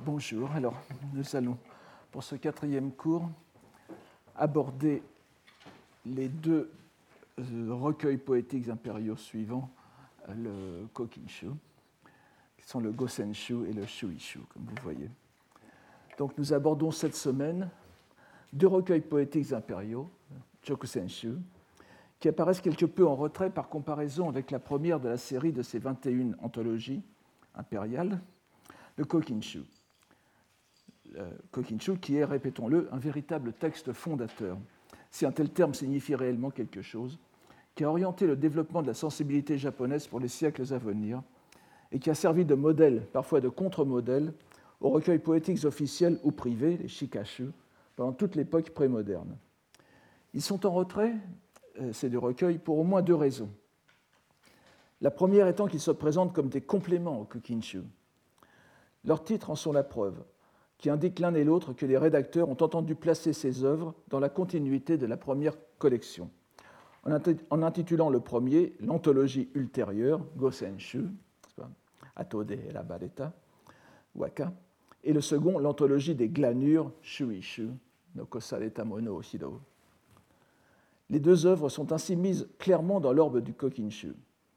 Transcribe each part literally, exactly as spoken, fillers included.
Bonjour. Alors, nous allons, pour ce quatrième cours, aborder les deux euh, recueils poétiques impériaux suivants, le Kokinshu, qui sont le Gosenshu et le Shuishu, comme vous voyez. Donc, nous abordons cette semaine deux recueils poétiques impériaux, Chokusenshu, qui apparaissent quelque peu en retrait par comparaison avec la première de la série de ces vingt et une anthologies impériales, le Kokinshu. Le Kokinshu qui est, répétons-le, un véritable texte fondateur, si un tel terme signifie réellement quelque chose, qui a orienté le développement de la sensibilité japonaise pour les siècles à venir et qui a servi de modèle, parfois de contre-modèle, aux recueils poétiques officiels ou privés, les shikashu, pendant toute l'époque prémoderne. Ils sont en retrait, ces deux recueils, pour au moins deux raisons. La première étant qu'ils se présentent comme des compléments au Kokinshu. Leurs titres en sont la preuve, qui indiquent l'un et l'autre que les rédacteurs ont entendu placer ces œuvres dans la continuité de la première collection, en intitulant le premier l'anthologie ultérieure, Gosenshu, Atode et la Bareta, Waka, et le second l'anthologie des glanures, Shuishu, no Kosareta mono Hiro. Les deux œuvres sont ainsi mises clairement dans l'orbe du Kokinshu.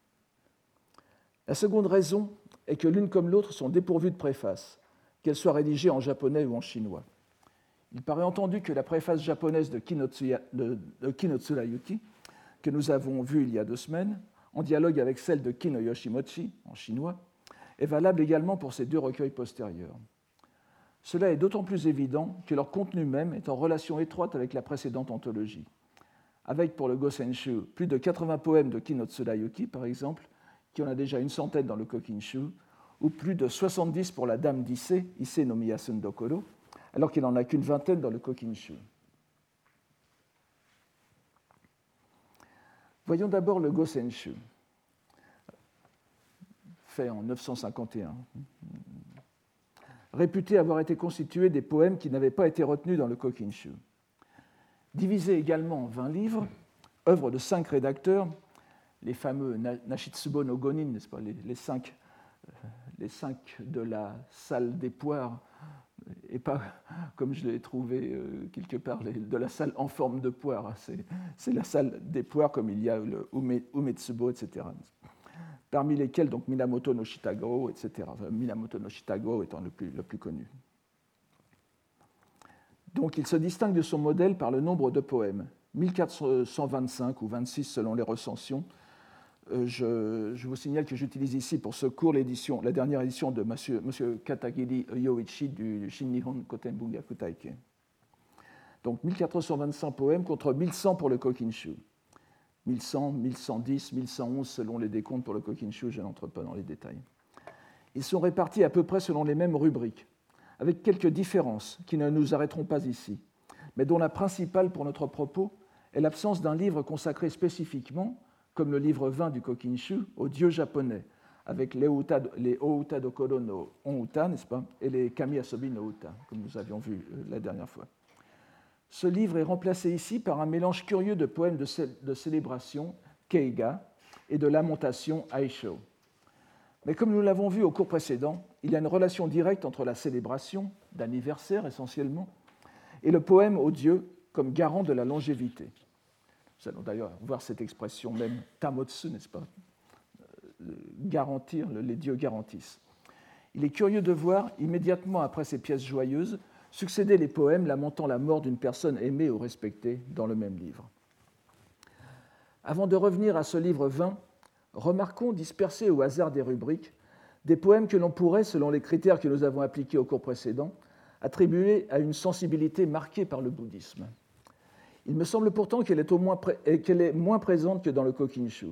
La seconde raison est que l'une comme l'autre sont dépourvues de préface, qu'elles soient rédigées en japonais ou en chinois. Il paraît entendu que la préface japonaise de, Kinotsuya, de, de Kinotsura Yuki, que nous avons vue il y a deux semaines, en dialogue avec celle de Kino Yoshimochi, en chinois, est valable également pour ces deux recueils postérieurs. Cela est d'autant plus évident que leur contenu même est en relation étroite avec la précédente anthologie, avec pour le Gosenshu plus de quatre-vingts poèmes de Kinotsura Yuki, par exemple, qui en a déjà une centaine dans le Kokinshu, ou plus de soixante-dix pour la Dame d'Issei, Issei no Miyasun Dokoro, alors qu'il n'en a qu'une vingtaine dans le Kokinshu. Voyons d'abord le Gosenshu, fait en neuf cent cinquante et un, réputé avoir été constitué des poèmes qui n'avaient pas été retenus dans le Kokinshu. Divisé également en vingt livres, œuvre de cinq rédacteurs, les fameux Nashitsubo no Gonin, n'est-ce pas, les, les, cinq, les cinq de la salle des poires, et pas comme je l'ai trouvé euh, quelque part, les, de la salle en forme de poire. C'est, c'est la salle des poires comme il y a le Ume, Umetsubo, et cetera. Parmi lesquels donc Minamoto no Shitagoro, et cetera. Minamoto no Shitagoro étant le plus, le plus connu. Donc il se distingue de son modèle par le nombre de poèmes, mille quatre cent vingt-cinq ou vingt-six selon les recensions. Je, je vous signale que j'utilise ici pour ce cours l'édition, la dernière édition de monsieur, monsieur Katagiri Yoichi du Shin-Nihon Koten Bungaku Taikei. Donc mille quatre cent vingt-cinq poèmes contre mille cent pour le Kokinshu. mille cent, mille cent dix, mille cent onze selon les décomptes pour le Kokinshu, je n'entre pas dans les détails. Ils sont répartis à peu près selon les mêmes rubriques, avec quelques différences qui ne nous arrêteront pas ici, mais dont la principale pour notre propos est l'absence d'un livre consacré spécifiquement, comme le livre vingt du Kokinshu, aux dieux japonais, avec les Outa Dokoro no Onuta, n'est-ce pas, et les Kami Asobi no Uta, comme nous avions vu la dernière fois. Ce livre est remplacé ici par un mélange curieux de poèmes de, cé- de célébration, Keiga, et de lamentation, Aisho. Mais comme nous l'avons vu au cours précédent, il y a une relation directe entre la célébration, d'anniversaire essentiellement, et le poème aux dieux comme garant de la longévité. Nous allons d'ailleurs voir cette expression même tamotsu, n'est-ce pas ? Garantir, les dieux garantissent. Il est curieux de voir, immédiatement après ces pièces joyeuses, succéder les poèmes lamentant la mort d'une personne aimée ou respectée dans le même livre. Avant de revenir à ce livre vingt, remarquons, dispersés au hasard des rubriques, des poèmes que l'on pourrait, selon les critères que nous avons appliqués au cours précédent, attribuer à une sensibilité marquée par le bouddhisme. Il me semble pourtant qu'elle est, au moins pré... qu'elle est moins présente que dans le Kokinshu.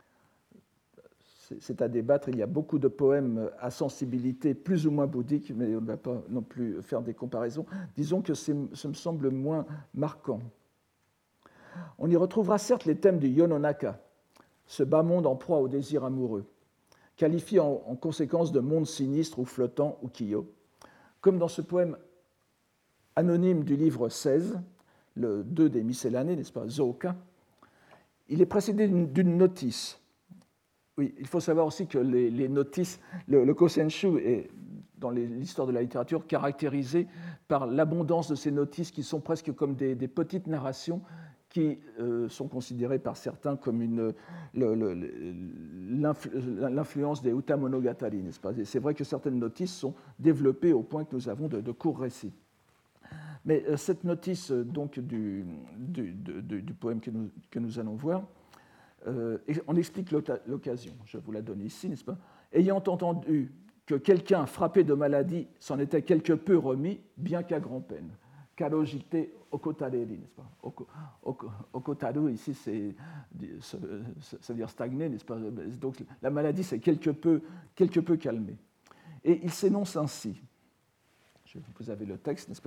C'est à débattre, il y a beaucoup de poèmes à sensibilité plus ou moins bouddhique, mais on ne va pas non plus faire des comparaisons. Disons que c'est, ça me semble moins marquant. On y retrouvera certes les thèmes du Yononaka, ce bas monde en proie au désir amoureux, qualifié en, en conséquence de monde sinistre ou flottant ou kiyo, comme dans ce poème anonyme du livre seize, le deux des miscellanées, n'est-ce pas, Zoka. Il est précédé d'une, d'une notice. Oui, il faut savoir aussi que les, les notices, le, le Kosenshu est dans l'histoire de la littérature caractérisée par l'abondance de ces notices qui sont presque comme des, des petites narrations qui euh, sont considérées par certains comme une, le, le, l'influence des Uta Monogatari, n'est-ce pas ? Et c'est vrai que certaines notices sont développées au point que nous avons de, de courts récits. Mais euh, cette notice donc, du, du, du, du poème que nous, que nous allons voir, euh, on explique l'occasion. Je vous la donne ici, n'est-ce pas ? Ayant entendu que quelqu'un frappé de maladie s'en était quelque peu remis, bien qu'à grand-peine. Karojite okotareri, n'est-ce pas ? Okotaru, ici, c'est, ça veut dire stagner, n'est-ce pas ? Donc la maladie s'est quelque peu, quelque peu calmée. Et il s'énonce ainsi. Vous avez le texte, n'est-ce pas ?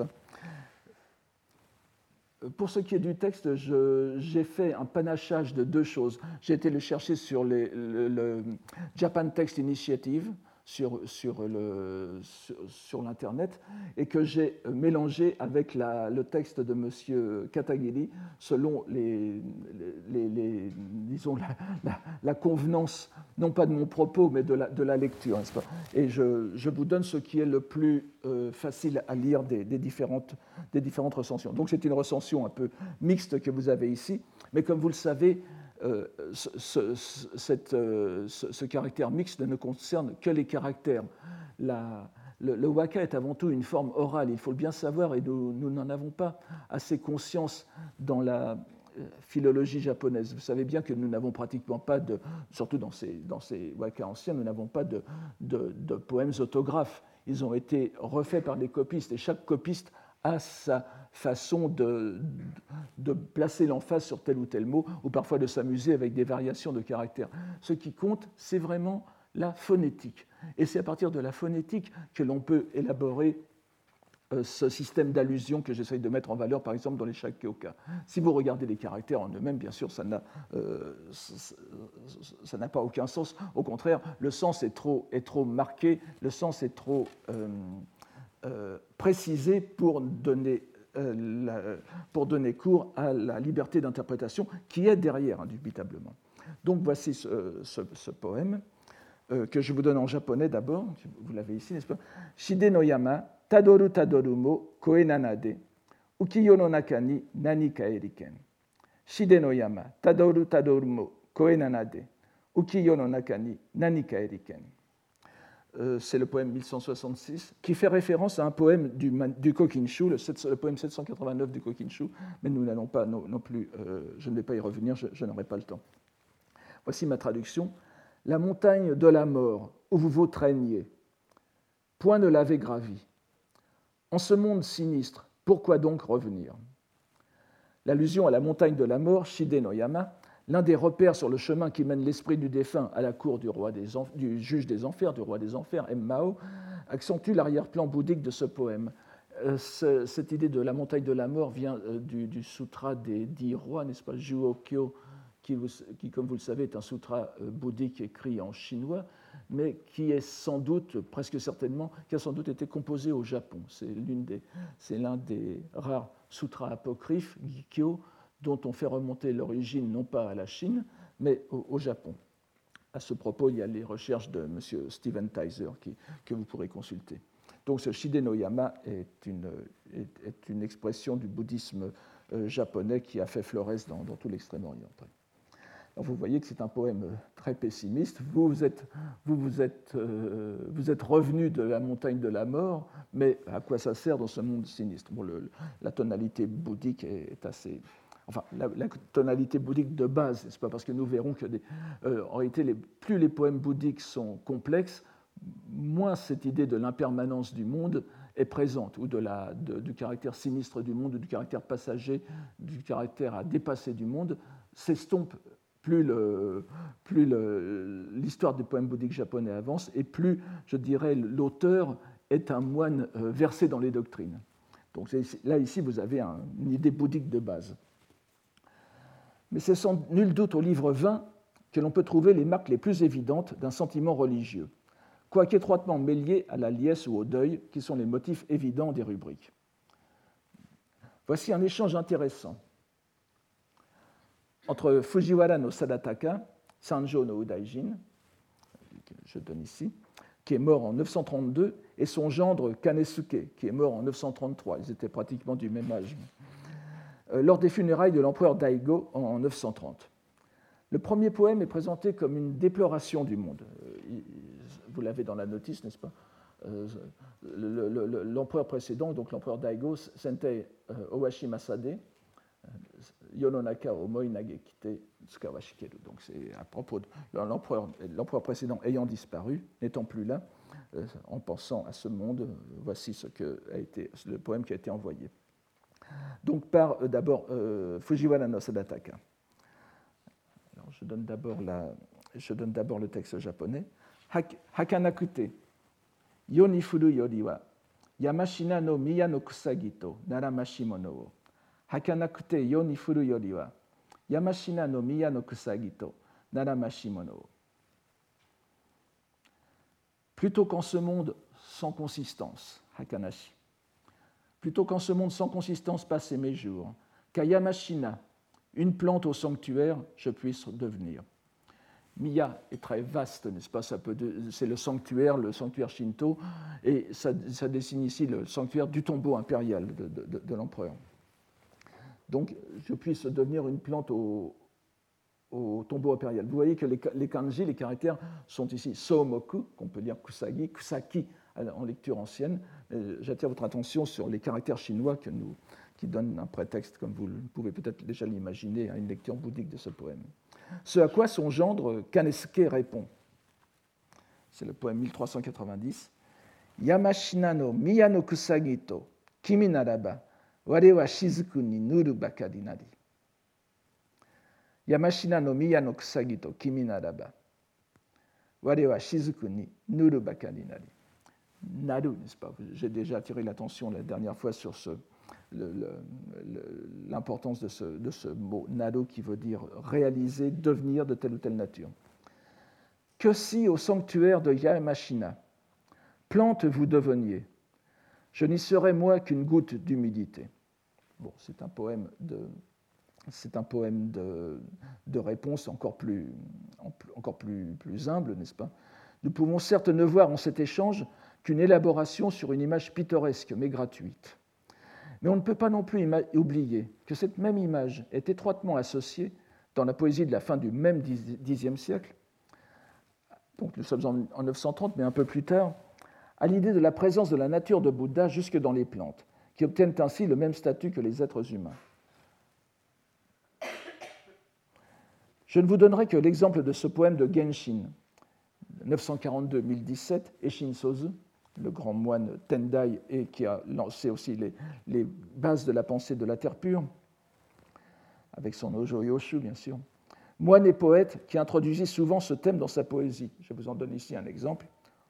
Pour ce qui est du texte, je, j'ai fait un panachage de deux choses. J'ai été le chercher sur les, le, le Japan Text Initiative, sur, sur, le, sur, sur l'Internet, et que j'ai mélangé avec la, le texte de M. Katagiri, selon les, les, les, disons, la, la, la convenance, non pas de mon propos, mais de la, de la lecture. N'est-ce pas ? Et je, je vous donne ce qui est le plus euh, facile à lire des, des, différentes, des différentes recensions. Donc c'est une recension un peu mixte que vous avez ici, mais comme vous le savez, Euh, ce, ce, cette, euh, ce, ce caractère mixte ne concerne que les caractères. La, le, le waka est avant tout une forme orale, il faut le bien savoir, et nous, nous n'en avons pas assez conscience dans la philologie japonaise. Vous savez bien que nous n'avons pratiquement pas de, surtout dans ces, dans ces waka anciens, nous n'avons pas de, de, de poèmes autographes. Ils ont été refaits par des copistes, et chaque copiste a sa façon de, de placer l'emphase sur tel ou tel mot, ou parfois de s'amuser avec des variations de caractères. Ce qui compte, c'est vraiment la phonétique. Et c'est à partir de la phonétique que l'on peut élaborer euh, ce système d'allusion que j'essaye de mettre en valeur, par exemple, dans les shakkyoka. Si vous regardez les caractères en eux-mêmes, bien sûr, ça n'a, euh, ça n'a pas aucun sens. Au contraire, le sens est trop, est trop marqué, le sens est trop... Euh, Euh, précisé pour donner, euh, la, pour donner cours à la liberté d'interprétation qui est derrière, indubitablement. Donc voici ce, ce, ce poème euh, que je vous donne en japonais d'abord. Vous l'avez ici, n'est-ce pas ? Shide no yama, tadoru tadoru mo koe nanade, ukiyo no naka ni nani ka eriken. Shide no yama, tadoru tadoru mo koe nanade, ukiyo no naka ni nani ka eriken. Euh, c'est le poème mille cent soixante-six, qui fait référence à un poème du, du Kokinshu, le, le poème sept cent quatre-vingt-neuf du Kokinshu, mais nous n'allons pas non, non plus, euh, je ne vais pas y revenir, je, je n'aurai pas le temps. Voici ma traduction. La montagne de la mort, où vous vous traîniez, point ne l'avez gravi. En ce monde sinistre, pourquoi donc revenir ? L'allusion à la montagne de la mort, Shide no Yama, l'un des repères sur le chemin qui mène l'esprit du défunt à la cour du, roi des enf- du juge des enfers, du roi des enfers, M. Mao, accentue l'arrière-plan bouddhique de ce poème. Euh, ce, cette idée de la montagne de la mort vient euh, du, du sutra des dix rois, n'est-ce pas, Juokyo, qui, qui, comme vous le savez, est un sutra euh, bouddhique écrit en chinois, mais qui est sans doute, presque certainement, qui a sans doute été composé au Japon. C'est, l'une des, c'est l'un des rares sutras apocryphes, Gikyo, dont on fait remonter l'origine non pas à la Chine, mais au, au Japon. À ce propos, il y a les recherches de M. Steven Tyser qui, que vous pourrez consulter. Donc ce Shide no Yama est une, est, est une expression du bouddhisme euh, japonais qui a fait florès dans, dans tout l'Extrême-Orient. Alors vous voyez que c'est un poème très pessimiste. Vous vous êtes, vous, vous êtes, euh, vous êtes revenu de la montagne de la mort, mais à quoi ça sert dans ce monde sinistre ? Bon, le, la tonalité bouddhique est, est assez... Enfin, la, la tonalité bouddhique de base, c'est pas parce que nous verrons que, des, euh, en réalité, les, plus les poèmes bouddhiques sont complexes, moins cette idée de l'impermanence du monde est présente, ou de la, de, du caractère sinistre du monde, ou du caractère passager, du caractère à dépasser du monde, s'estompe plus, le, plus le, l'histoire des poèmes bouddhiques japonais avance, et plus, je dirais, l'auteur est un moine euh, versé dans les doctrines. Donc là, ici, vous avez un, une idée bouddhique de base. Mais c'est sans nul doute au livre vingt que l'on peut trouver les marques les plus évidentes d'un sentiment religieux, quoique étroitement mêlées à la liesse ou au deuil, qui sont les motifs évidents des rubriques. Voici un échange intéressant entre Fujiwara no Sadataka, Sanjo no Udaijin, que je donne ici, qui est mort en neuf cent trente-deux, et son gendre Kanesuke, qui est mort en neuf cent trente-trois. Ils étaient pratiquement du même âge. Euh, lors des funérailles de l'empereur Daigo en neuf cent trente. Le premier poème est présenté comme une déploration du monde. Vous l'avez dans la notice, n'est-ce pas? L'empereur précédent, donc l'empereur Daigo, Sentei Owashi Masade, Yononaka Omoi Nagekite Tsukawashikeru. Donc c'est à propos de l'empereur précédent ayant disparu, n'étant plus là, en pensant à ce monde, voici ce que a été le poème qui a été envoyé. Donc par d'abord euh, Fujiwara no Sadataka. Alors, je donne d'abord la, je donne d'abord le texte japonais. Hakanakute, yo ni furu yori wa, Yamashina no miya no kusagi to naramashi mono wo. Hakanakute yo ni furu yori wa, Yamashina no miya no kusagi to naramashi mono wo. Plutôt qu'en ce monde sans consistance, Hakanashi. Plutôt qu'en ce monde sans consistance passer mes jours, qu'à Yamashina, une plante au sanctuaire, je puisse devenir. Miya est très vaste, n'est-ce pas? Ça peut de, c'est le sanctuaire, le sanctuaire Shinto, et ça, ça dessine ici le sanctuaire du tombeau impérial de, de, de l'empereur. Donc, je puisse devenir une plante au, au tombeau impérial. Vous voyez que les, les kanji, les caractères, sont ici Somoku, qu'on peut lire Kusagi, Kusaki en lecture ancienne. J'attire votre attention sur les caractères chinois que nous, qui donnent un prétexte, comme vous pouvez peut-être déjà l'imaginer, à une lecture bouddhique de ce poème. Ce à quoi son gendre Kanesuke répond. C'est le poème mille trois cent quatre-vingt-dix. Yamashina no miya no kusagi to kimi naraba ware wa shizuku ni nuru bakari nari. Yamashina no miya no kusagi to kimi naraba ware wa shizuku ni nuru bakari nari. Naru, n'est-ce pas? J'ai déjà attiré l'attention la dernière fois sur ce, le, le, le, l'importance de ce, de ce mot naru qui veut dire réaliser, devenir de telle ou telle nature. Que si au sanctuaire de Yamashina, plante vous deveniez, je n'y serais moi qu'une goutte d'humidité. Bon, c'est un poème de, c'est un poème de, de réponse encore plus, encore plus, plus humble, n'est-ce pas? Nous pouvons certes ne voir en cet échange qu'une élaboration sur une image pittoresque mais gratuite. Mais on ne peut pas non plus oublier que cette même image est étroitement associée, dans la poésie de la fin du même dixième siècle, donc nous sommes en neuf cent trente, mais un peu plus tard, à l'idée de la présence de la nature de Bouddha jusque dans les plantes, qui obtiennent ainsi le même statut que les êtres humains. Je ne vous donnerai que l'exemple de ce poème de Genshin, neuf cent quarante-deux à mille dix-sept, et Shinsozu, le grand moine Tendai, et qui a lancé aussi les, les bases de la pensée de la terre pure, avec son Ojo Yoshu, bien sûr. Moine et poète qui introduisit souvent ce thème dans sa poésie. Je vous en donne ici un exemple.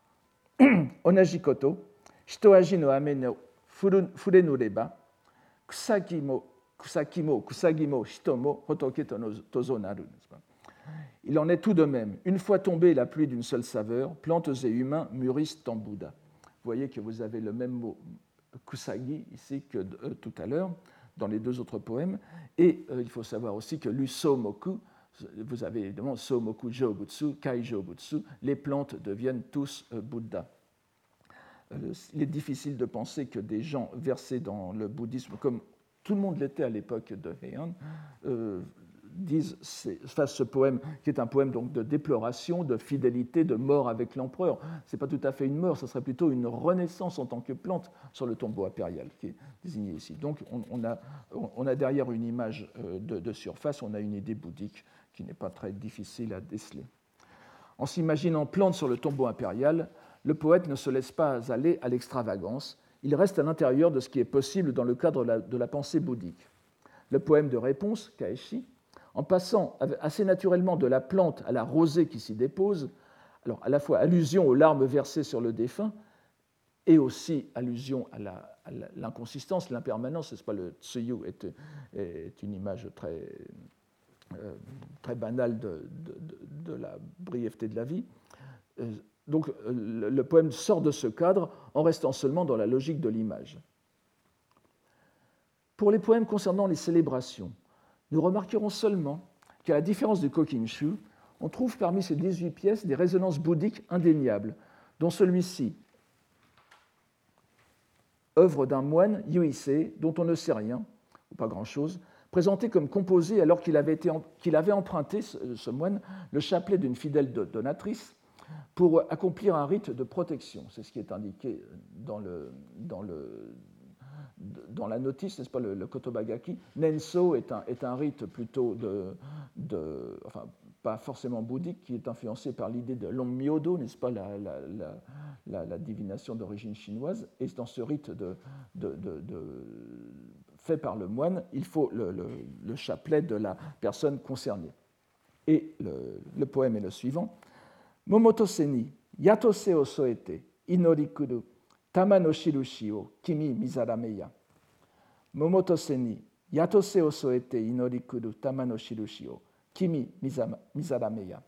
Onaji koto, hitoaji no ame no fure no reba, kusaki mo, kusaki mo, kusagi mo, hito mo, hotoke tozo naru. Il en est tout de même. Une fois tombée la pluie d'une seule saveur, plantes et humains mûrissent en Bouddha. Vous voyez que vous avez le même mot kusagi ici que euh, tout à l'heure dans les deux autres poèmes. Et euh, il faut savoir aussi que l'usomoku, vous avez évidemment somoku jobutsu, kai jobutsu, les plantes deviennent tous euh, Bouddha. Euh, il est difficile de penser que des gens versés dans le bouddhisme, comme tout le monde l'était à l'époque de Heian, euh, disent, fassent ce poème, qui est un poème donc de déploration, de fidélité, de mort avec l'empereur. Ce n'est pas tout à fait une mort, ce serait plutôt une renaissance en tant que plante sur le tombeau impérial qui est désigné ici. Donc on, on, a, on a derrière une image de, de surface, on a une idée bouddhique qui n'est pas très difficile à déceler. En s'imaginant plante sur le tombeau impérial, le poète ne se laisse pas aller à l'extravagance, il reste à l'intérieur de ce qui est possible dans le cadre de la, de la pensée bouddhique. Le poème de réponse, Kaeshi, en passant assez naturellement de la plante à la rosée qui s'y dépose, alors à la fois allusion aux larmes versées sur le défunt et aussi allusion à, la, à la, l'inconsistance, l'impermanence, n'est-ce pas, le tsuyu est, est une image très, euh, très banale de, de, de la brièveté de la vie. Donc le, le poème sort de ce cadre en restant seulement dans la logique de l'image. Pour les poèmes concernant les célébrations, nous remarquerons seulement qu'à la différence du Kokinshu, on trouve parmi ces dix-huit pièces des résonances bouddhiques indéniables, dont celui-ci, œuvre d'un moine Yuisei, dont on ne sait rien, ou pas grand-chose, présenté comme composé alors qu'il avait, été, qu'il avait emprunté, ce, ce moine, le chapelet d'une fidèle donatrice pour accomplir un rite de protection. C'est ce qui est indiqué dans, le, dans, le, dans la notice, n'est-ce pas, le, le Kotobagaki. Nenso est un, est un rite plutôt de, de, enfin, pas forcément bouddhique, qui est influencé par l'idée de l'Onmyodo, n'est-ce pas, la, la, la, la, la divination d'origine chinoise. Et dans ce rite de, de, de, de, fait par le moine, il faut le, le, le chapelet de la personne concernée. Et le, le poème est le suivant. Momotose ni yatose o soete inorikuru tama no shirushi o kimi mizarameya. Momotose ni yatose o soete inorikuru tama no shirushi o kimi mizarameya.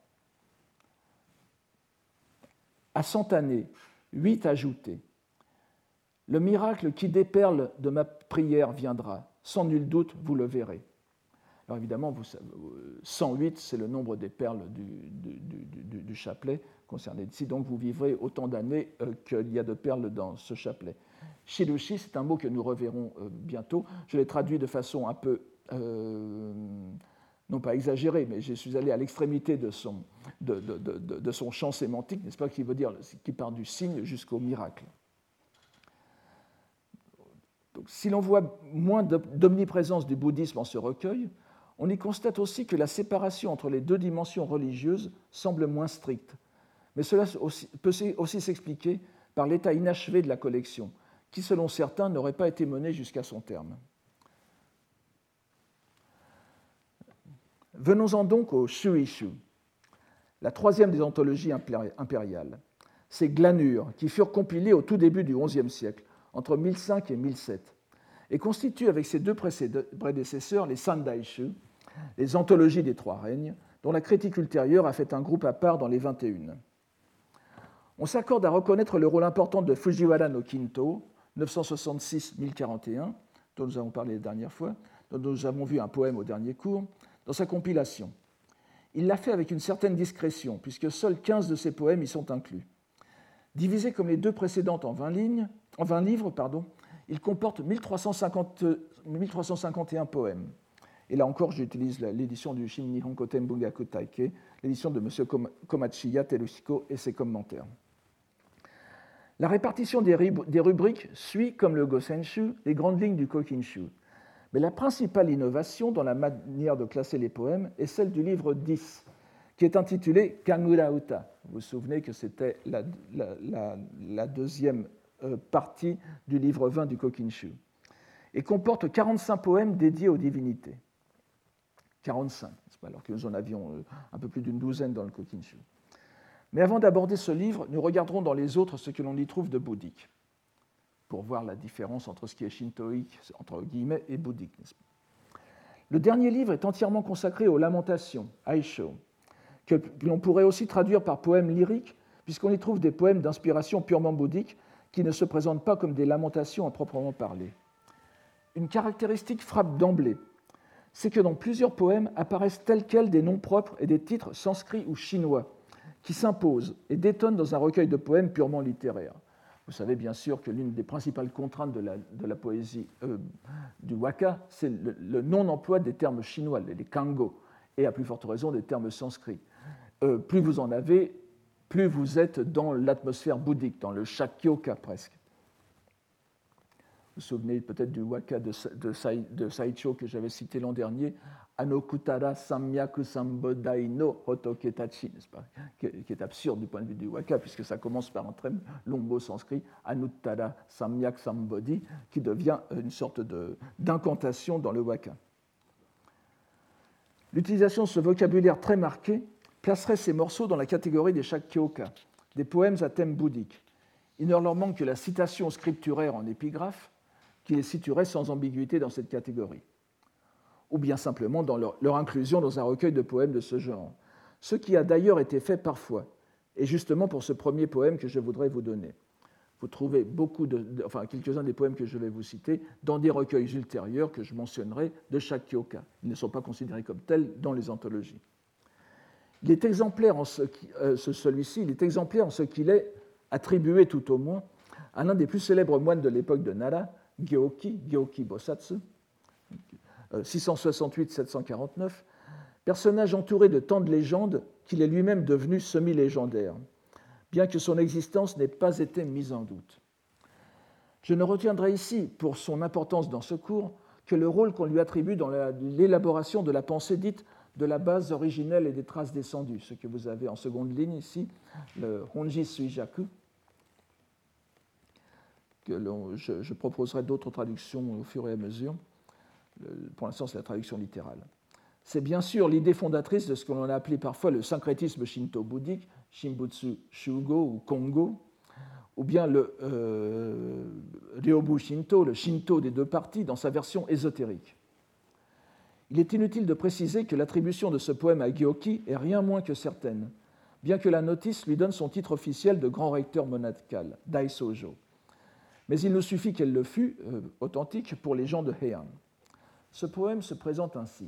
À cent années, huit ajoutés. Le miracle qui déperle de ma prière viendra. Sans nul doute, vous le verrez. Alors évidemment, vous savez, cent huit, c'est le nombre des perles du, du, du, du chapelet concerné ici. Donc vous vivrez autant d'années euh, qu'il y a de perles dans ce chapelet. Shirushi, c'est un mot que nous reverrons euh, bientôt. Je l'ai traduit de façon un peu, euh, non pas exagérée, mais je suis allé à l'extrémité de son, de, de, de, de son champ sémantique, n'est-ce pas, qui veut dire, qui part du signe jusqu'au miracle. Donc, si l'on voit moins d'omniprésence du bouddhisme en ce recueil, on y constate aussi que la séparation entre les deux dimensions religieuses semble moins stricte. Mais cela peut aussi s'expliquer par l'état inachevé de la collection, qui, selon certains, n'aurait pas été menée jusqu'à son terme. Venons-en donc au Shuishu, la troisième des anthologies impériales. Ces glanures, qui furent compilées au tout début du onzième siècle, entre mille cinq et mille sept, et constituent avec ses deux prédécesseurs les Sandaishu, les anthologies des trois règnes, dont la critique ultérieure a fait un groupe à part dans les vingt et un. On s'accorde à reconnaître le rôle important de Fujiwara no Kinto, neuf cent soixante-six à mille quarante et un, dont nous avons parlé la dernière fois, dont nous avons vu un poème au dernier cours, dans sa compilation. Il l'a fait avec une certaine discrétion, puisque seuls quinze de ses poèmes y sont inclus. Divisés comme les deux précédentes en vingt, lignes, en vingt livres, pardon, il comporte mille trois cent cinquante, mille trois cent cinquante et un poèmes. Et là encore, j'utilise l'édition du Shin Nihon Koten Bungaku Taikei, l'édition de M. Komachiya Teruhiko et ses commentaires. La répartition des rubriques suit, comme le Gosenshu, les grandes lignes du Kokinshu. Mais la principale innovation dans la manière de classer les poèmes est celle du livre dix, qui est intitulé Kangura Uta. Vous vous souvenez que c'était la, la, la, la deuxième euh, partie du livre vingt du Kokinshu, et comporte quarante-cinq poèmes dédiés aux divinités. quarante-cinq, alors que nous en avions euh, un peu plus d'une douzaine dans le Kokinshu. Mais avant d'aborder ce livre, nous regarderons dans les autres ce que l'on y trouve de bouddhique, pour voir la différence entre ce qui est shintoïque, entre guillemets, et bouddhique. Le dernier livre est entièrement consacré aux lamentations, Aisho, que l'on pourrait aussi traduire par poèmes lyriques, puisqu'on y trouve des poèmes d'inspiration purement bouddhique qui ne se présentent pas comme des lamentations à proprement parler. Une caractéristique frappe d'emblée, c'est que dans plusieurs poèmes apparaissent tels quels des noms propres et des titres sanscrits ou chinois, qui s'imposent et détonnent dans un recueil de poèmes purement littéraires. Vous savez bien sûr que l'une des principales contraintes de la, de la poésie euh, du waka, c'est le, le non-emploi des termes chinois, les kango, et à plus forte raison des termes sanscrits. Euh, plus vous en avez, plus vous êtes dans l'atmosphère bouddhique, dans le shakyoka presque. Vous vous souvenez peut-être du waka de, de, de Saicho que j'avais cité l'an dernier, Anokutara Samyaku Sambodai no Hotoketachi, n'est-ce pas, qui est absurde du point de vue du waka, puisque ça commence par un très long mot sanskrit, Anuttara Samyak Sambodhi, qui devient une sorte de, d'incantation dans le waka. L'utilisation de ce vocabulaire très marqué placerait ces morceaux dans la catégorie des shakyoka, des poèmes à thème bouddhique. Il ne leur manque que la citation scripturaire en épigraphe, qui les situerait sans ambiguïté dans cette catégorie, ou bien simplement dans leur, leur inclusion dans un recueil de poèmes de ce genre, ce qui a d'ailleurs été fait parfois, et justement pour ce premier poème que je voudrais vous donner. Vous trouvez beaucoup de, de, enfin, quelques-uns des poèmes que je vais vous citer dans des recueils ultérieurs que je mentionnerai de shakyoka. Ils ne sont pas considérés comme tels dans les anthologies. Il est exemplaire en ce qui, euh, celui-ci, il est exemplaire en ce qu'il est attribuée tout au moins à l'un des plus célèbres moines de l'époque de Nara, Gyoki, Gyoki Bosatsu, six cent soixante-huit à sept cent quarante-neuf, personnage entouré de tant de légendes qu'il est lui-même devenu semi-légendaire, bien que son existence n'ait pas été mise en doute. Je ne retiendrai ici, pour son importance dans ce cours, que le rôle qu'on lui attribue dans l'élaboration de la pensée dite de la base originelle et des traces descendues, ce que vous avez en seconde ligne ici, le Honji Suijaku, que je, je proposerai d'autres traductions au fur et à mesure. Pour l'instant, c'est la traduction littérale. C'est bien sûr l'idée fondatrice de ce que l'on a appelé parfois le syncrétisme shinto-bouddhique, Shimbutsu Shugo ou Kongo, ou bien le euh, Ryobu Shinto, le Shinto des deux parties, dans sa version ésotérique. Il est inutile de préciser que l'attribution de ce poème à Gyoki est rien moins que certaine, bien que la notice lui donne son titre officiel de grand recteur monadical, Daisojo. Mais il nous suffit qu'elle le fût, euh, authentique, pour les gens de Heian. Ce poème se présente ainsi.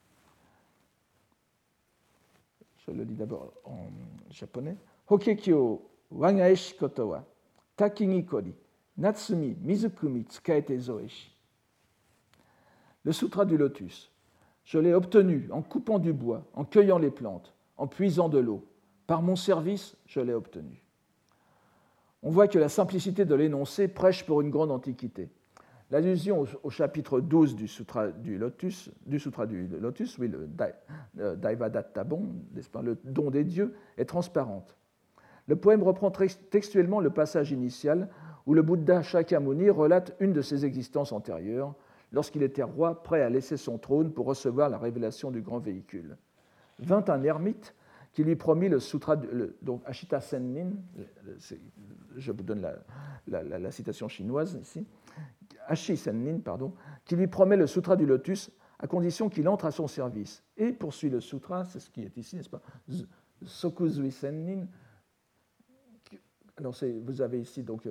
Je le lis d'abord en japonais. Hokekyo wagaeshi koto wa taki ni kori natsumi mizukumi tsukaete zoeshi. Le sutra du lotus. Je l'ai obtenu en coupant du bois, en cueillant les plantes, en puisant de l'eau. Par mon service, je l'ai obtenu. On voit que la simplicité de l'énoncé prêche pour une grande antiquité. L'allusion au chapitre douze du Sutra du Lotus, du Sutra du Lotus, oui, le Daivadatta Bon, n'est-ce pas, le don des dieux, est transparente. Le poème reprend textuellement le passage initial où le Bouddha Shakyamuni relate une de ses existences antérieures, lorsqu'il était roi, prêt à laisser son trône pour recevoir la révélation du grand véhicule. Vint un ermite qui lui promit le sutra, le, donc Ashita Sennin, je vous donne la, la, la, la citation chinoise ici, Ashi Sennin, pardon, qui lui promet le sutra du lotus à condition qu'il entre à son service. Et poursuit le sutra, c'est ce qui est ici, n'est-ce pas, Sokuzui Sennin. Alors vous avez ici donc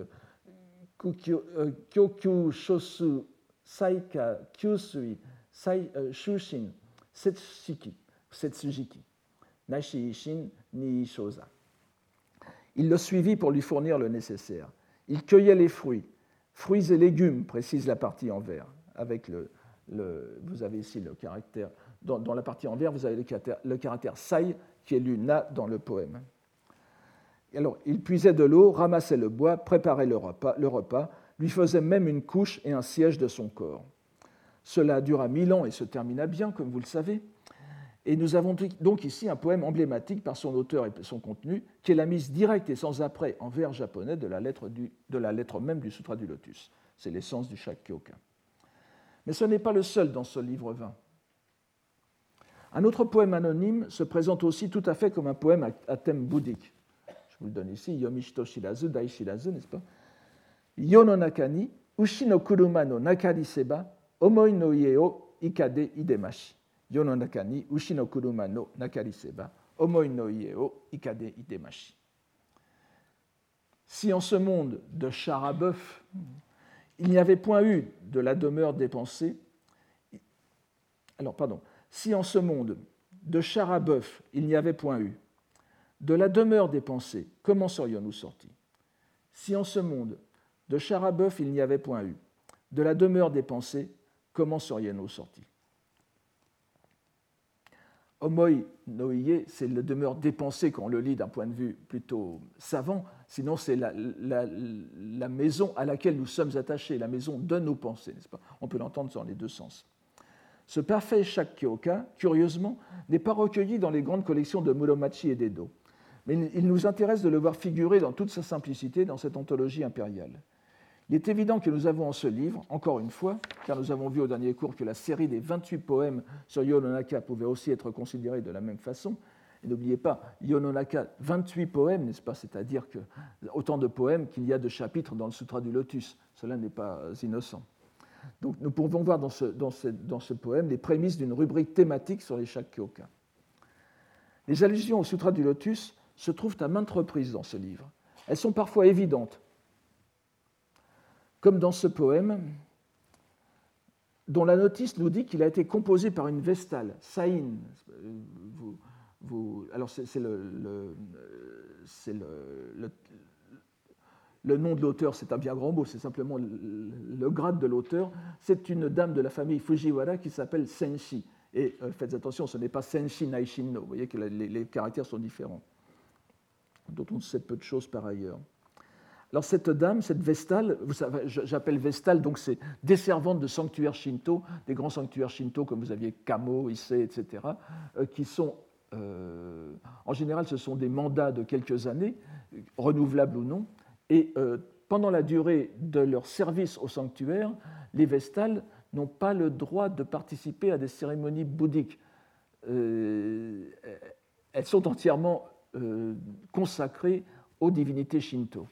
Kyokyu Shosu Saika Kyusui Sai, uh, Shushin Setsuki, Setsujiki, Nashi Ishin Ni Shosa. Il le suivit pour lui fournir le nécessaire. Il cueillait les fruits, fruits et légumes, précise la partie en vert. Avec le, le, vous avez ici le caractère, dans, dans la partie en vert, vous avez le caractère, le caractère sai qui est lu na dans le poème. Alors, il puisait de l'eau, ramassait le bois, préparait le repas, le repas, lui faisait même une couche et un siège de son corps. Cela dura mille ans et se termina bien, comme vous le savez. Et nous avons donc ici un poème emblématique par son auteur et son contenu, qui est la mise directe et sans après en vers japonais de la lettre, du, de la lettre même du Sutra du Lotus. C'est l'essence du Shakkyoka. Mais ce n'est pas le seul dans ce livre vingt. Un autre poème anonyme se présente aussi tout à fait comme un poème à, à thème bouddhique. Je vous le donne ici, Yomishito Shirazu, Dai Shirazu, n'est-ce pas? Yo no naka ni ushi no kuruma no nakari seba omoi no ie o ikade idemashi. Yo no naka ni ushi no kuruma no nakari seba omoi no ie o ikade idemashi. Si en ce monde de char à bœuf, il n'y avait point eu de la demeure des pensées, alors pardon, si en ce monde de char à bœuf il n'y avait point eu de la demeure des pensées, comment serions-nous sortis? Si en ce monde de char à bœuf il n'y avait point eu de la demeure des pensées, comment serions-nous sortis? Omoi no ie, c'est la demeure des pensées quand on le lit d'un point de vue plutôt savant, sinon c'est la, la, la maison à laquelle nous sommes attachés, la maison de nos pensées, n'est-ce pas? On peut l'entendre dans les deux sens. Ce parfait Shakkyoka, curieusement, n'est pas recueilli dans les grandes collections de Muromachi et d'Edo, mais il nous intéresse de le voir figurer dans toute sa simplicité dans cette anthologie impériale. Il est évident que nous avons en ce livre, encore une fois, car nous avons vu au dernier cours que la série des vingt-huit poèmes sur Yo-no-naka pouvait aussi être considérée de la même façon. Et n'oubliez pas, Yo-no-naka, vingt-huit poèmes, n'est-ce pas? C'est-à-dire que autant de poèmes qu'il y a de chapitres dans le Sutra du Lotus. Cela n'est pas innocent. Donc nous pouvons voir dans ce, dans ce, dans ce poème les prémices d'une rubrique thématique sur les Shakkyoka. Les allusions au Sutra du Lotus se trouvent à maintes reprises dans ce livre. Elles sont parfois évidentes, comme dans ce poème, dont la notice nous dit qu'il a été composé par une vestale, Saïn. Vous, vous, alors c'est, c'est, le, le, c'est le, le, le nom de l'auteur, c'est un bien grand mot, c'est simplement le, le grade de l'auteur. C'est une dame de la famille Fujiwara qui s'appelle Senshi. Et euh, faites attention, ce n'est pas Senshi Naishinno. Vous voyez que les, les caractères sont différents, dont on sait peu de choses par ailleurs. Alors cette dame, cette Vestale, vous savez, j'appelle Vestale, donc c'est des servantes de sanctuaires Shinto, des grands sanctuaires Shinto comme vous aviez Kamo, Issei, et cetera, euh, qui sont, euh, en général, ce sont des mandats de quelques années, renouvelables ou non, et euh, pendant la durée de leur service au sanctuaire, les Vestales n'ont pas le droit de participer à des cérémonies bouddhiques. Euh, elles sont entièrement euh, consacrées aux divinités Shinto.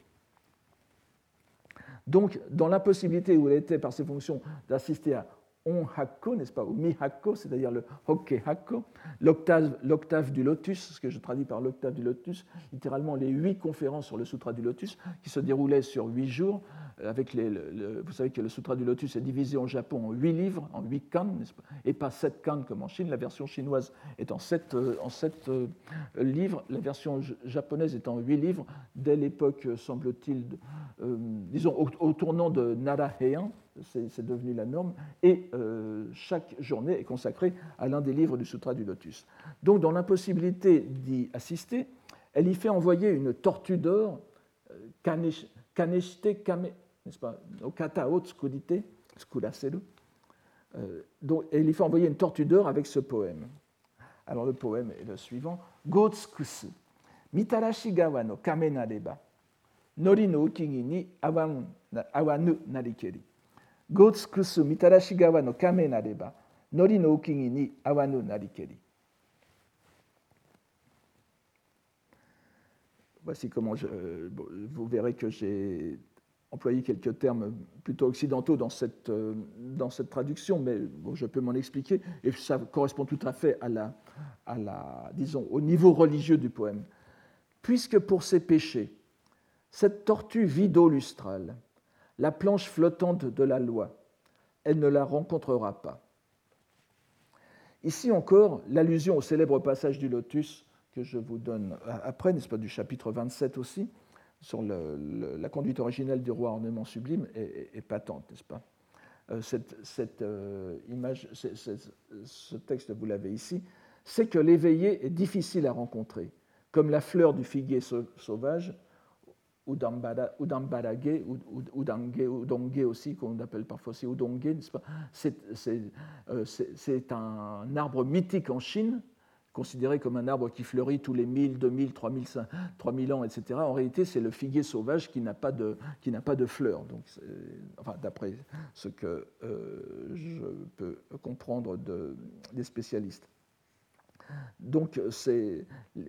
Donc, dans l'impossibilité où elle était par ses fonctions d'assister à On-Hakko, n'est-ce pas, ou Mi-Hakko, c'est-à-dire le Hokke-Hakko, l'octave, l'octave du lotus, ce que je traduis par l'octave du lotus, littéralement les huit conférences sur le Sutra du lotus, qui se déroulaient sur huit jours. Avec les, le, le, vous savez que le Sutra du lotus est divisé au Japon en huit livres, en huit kan, n'est-ce pas, et pas sept kan comme en Chine. La version chinoise est en sept, euh, en sept euh, livres, la version japonaise est en huit livres, dès l'époque, semble-t-il, euh, disons, au, au tournant de Nara Heian, c'est, c'est devenu la norme, et euh, chaque journée est consacrée à l'un des livres du Sutra du Lotus. Donc, dans l'impossibilité d'y assister, elle y fait envoyer une tortue d'or, Kanesh, Kaneshite Kame, n'est-ce pas, Okata o Tsukurite, Tsukuraseru. Donc, elle y fait envoyer une tortue d'or avec ce poème. Alors, le poème est le suivant. Go tsukusu, mitarashi gawa no kame nareba, nori no ukigi ni awanu narikeri. Go tsukusu, mitarashi gawa no kame nareba, nori no ukigi ni awanu narikeri. Voici comment je, vous verrez que j'ai employé quelques termes plutôt occidentaux dans cette, dans cette traduction, mais bon, je peux m'en expliquer, et ça correspond tout à fait à la, à la, disons, au niveau religieux du poème. Puisque pour ses péchés, cette tortue vit d'eau lustrale, la planche flottante de la loi, elle ne la rencontrera pas. Ici encore, l'allusion au célèbre passage du Lotus que je vous donne après, n'est-ce pas, du chapitre vingt-sept aussi, sur le, le, la conduite originelle du roi ornement sublime, est, est, est patente, n'est-ce pas. Euh, cette cette euh, image, c'est, c'est, ce texte, vous l'avez ici, c'est que l'éveillé est difficile à rencontrer, comme la fleur du figuier sauvage, Udambarage, Udange, Udonge aussi, qu'on appelle parfois aussi Udonge, n'est-ce pas. C'est, c'est, euh, c'est, c'est un arbre mythique en Chine, considéré comme un arbre qui fleurit tous les mille, deux mille, trois mille ans, et cetera. En réalité, c'est le figuier sauvage qui n'a pas de, qui n'a pas de fleurs. Donc, enfin, d'après ce que euh, je peux comprendre de, des spécialistes. Donc, c'est,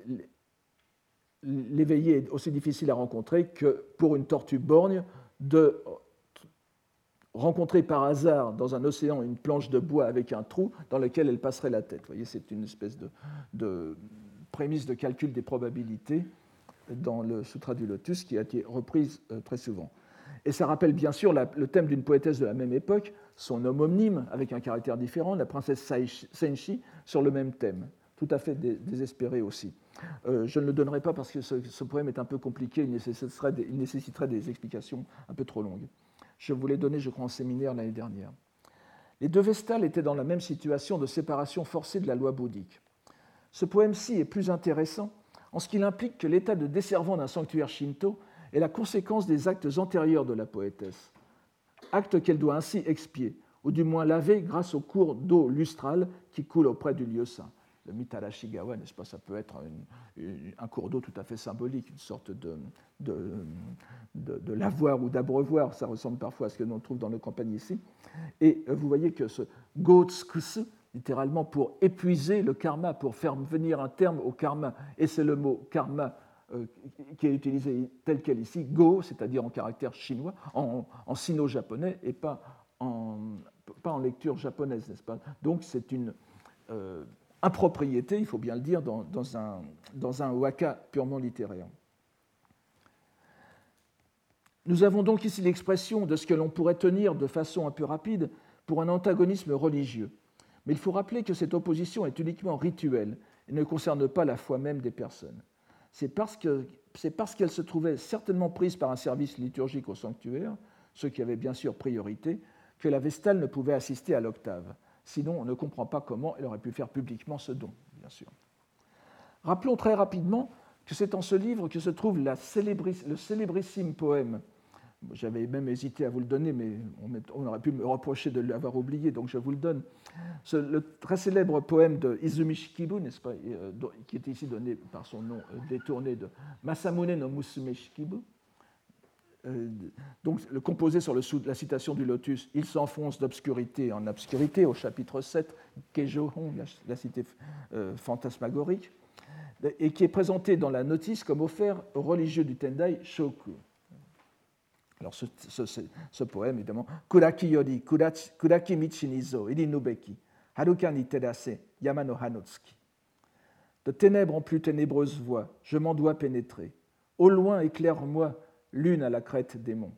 l'éveillé est aussi difficile à rencontrer que pour une tortue borgne de rencontrer par hasard dans un océan une planche de bois avec un trou dans lequel elle passerait la tête. Vous voyez, c'est une espèce de, de prémisse de calcul des probabilités dans le Sutra du Lotus qui a été reprise très souvent. Et ça rappelle bien sûr la, le thème d'une poétesse de la même époque, son homonyme avec un caractère différent, la princesse Senshi, sur le même thème, tout à fait désespéré aussi. Euh, je ne le donnerai pas parce que ce, ce poème est un peu compliqué, il nécessiterait, des, il nécessiterait des explications un peu trop longues. Je vous l'ai donné, je crois, en séminaire l'année dernière. Les deux Vestales étaient dans la même situation de séparation forcée de la loi bouddhique. Ce poème-ci est plus intéressant en ce qu'il implique que l'état de desservant d'un sanctuaire shinto est la conséquence des actes antérieurs de la poétesse, actes qu'elle doit ainsi expier, ou du moins laver grâce au cours d'eau lustrale qui coule auprès du lieu saint. Le Mitarashi-gawa, n'est-ce pas, ça peut être une, une, un cours d'eau tout à fait symbolique, une sorte de, de, de, de lavoir ou d'abreuvoir, ça ressemble parfois à ce que l'on trouve dans nos campagnes ici. Et vous voyez que ce go-tsukusu, littéralement pour épuiser le karma, pour faire venir un terme au karma, et c'est le mot karma euh, qui est utilisé tel quel ici, go, c'est-à-dire en caractère chinois, en, en sino-japonais, et pas en, pas en lecture japonaise, n'est-ce pas. Donc c'est une... Euh, impropriété, il faut bien le dire, dans, dans, un, dans un waka purement littéraire. Nous avons donc ici l'expression de ce que l'on pourrait tenir de façon un peu rapide pour un antagonisme religieux. Mais il faut rappeler que cette opposition est uniquement rituelle et ne concerne pas la foi même des personnes. C'est parce que, c'est parce qu'elle se trouvait certainement prise par un service liturgique au sanctuaire, ce qui avait bien sûr priorité, que la Vestale ne pouvait assister à l'octave. Sinon, on ne comprend pas comment elle aurait pu faire publiquement ce don, bien sûr. Rappelons très rapidement que c'est en ce livre que se trouve la célébri- le célébrissime poème. J'avais même hésité à vous le donner, mais on aurait pu me reprocher de l'avoir oublié, donc je vous le donne. Ce, le très célèbre poème de Izumi Shikibu, n'est-ce pas, euh, qui est ici donné par son nom euh, détourné de Masamune no Musume Shikibu, euh, donc le composé sur le sous, la citation du lotus, il s'enfonce d'obscurité en obscurité, au chapitre sept, Keijohon, la, la cité euh, fantasmagorique, et qui est présenté dans la notice comme offert aux religieux du Tendai Shoku. Alors ce, ce, ce, ce poème, évidemment, Kuraki yori, kuraki michi ni zo, iri nubeki, haruka ni terase, yama no hanotsuki. De ténèbres en plus ténébreuses voies, je m'en dois pénétrer. Au loin éclaire-moi, lune à la crête des monts.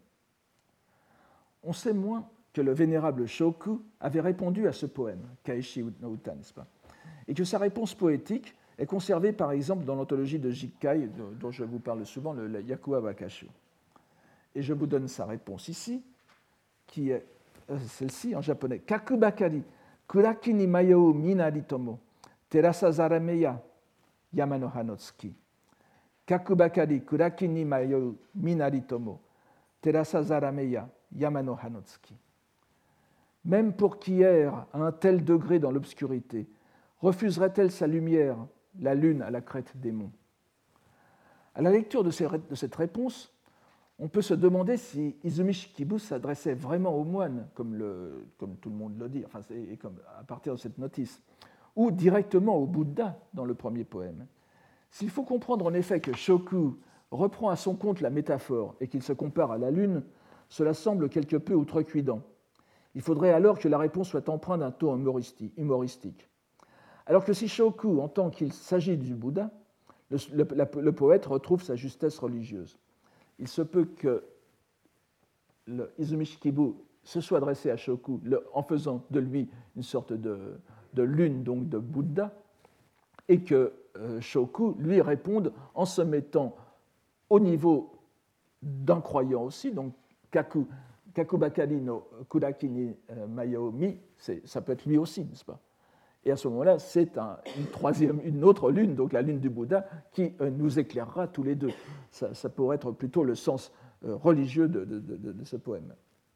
On sait moins que le vénérable Shoku avait répondu à ce poème, Kaishi no Uta, n'est-ce pas, et que sa réponse poétique est conservée par exemple dans l'anthologie de Jikkai, dont je vous parle souvent, le Yakuwa Wakashu. Et je vous donne sa réponse ici, qui est celle-ci en japonais. Kakubakari, kuraki ni mayou minari tomo, terasa zarameya, yama no hanotsuki. Kakubakari, kuraki ni mayou minari tomo, terasa zarameya, yama no hanotsuki. Même pour qui erre à un tel degré dans l'obscurité, refuserait-elle sa lumière, la lune à la crête des monts? À la lecture de cette réponse, on peut se demander si Izumi Shikibu s'adressait vraiment aux moines, comme, le, comme tout le monde le dit, enfin, et comme à partir de cette notice, ou directement au Bouddha dans le premier poème. S'il faut comprendre en effet que Shoku reprend à son compte la métaphore et qu'il se compare à la lune, cela semble quelque peu outrecuidant. Il faudrait alors que la réponse soit empreinte d'un ton humoristique. Alors que si Shoku entend qu'il s'agit du Bouddha, le, le, le poète retrouve sa justesse religieuse. Il se peut que le Izumi Shikibu se soit adressé à Shoku le, en faisant de lui une sorte de, de lune, donc de Bouddha, et que euh, Shoku lui réponde en se mettant au niveau d'un croyant aussi, donc Kaku, Kakubakari no Kuraki ni Mayomi, ça peut être lui aussi, n'est-ce pas? Et à ce moment-là, c'est un, une, troisième, une autre lune, donc la lune du Bouddha, qui euh, nous éclairera tous les deux. Ça, ça pourrait être plutôt le sens euh, religieux de, de, de, de ce poème.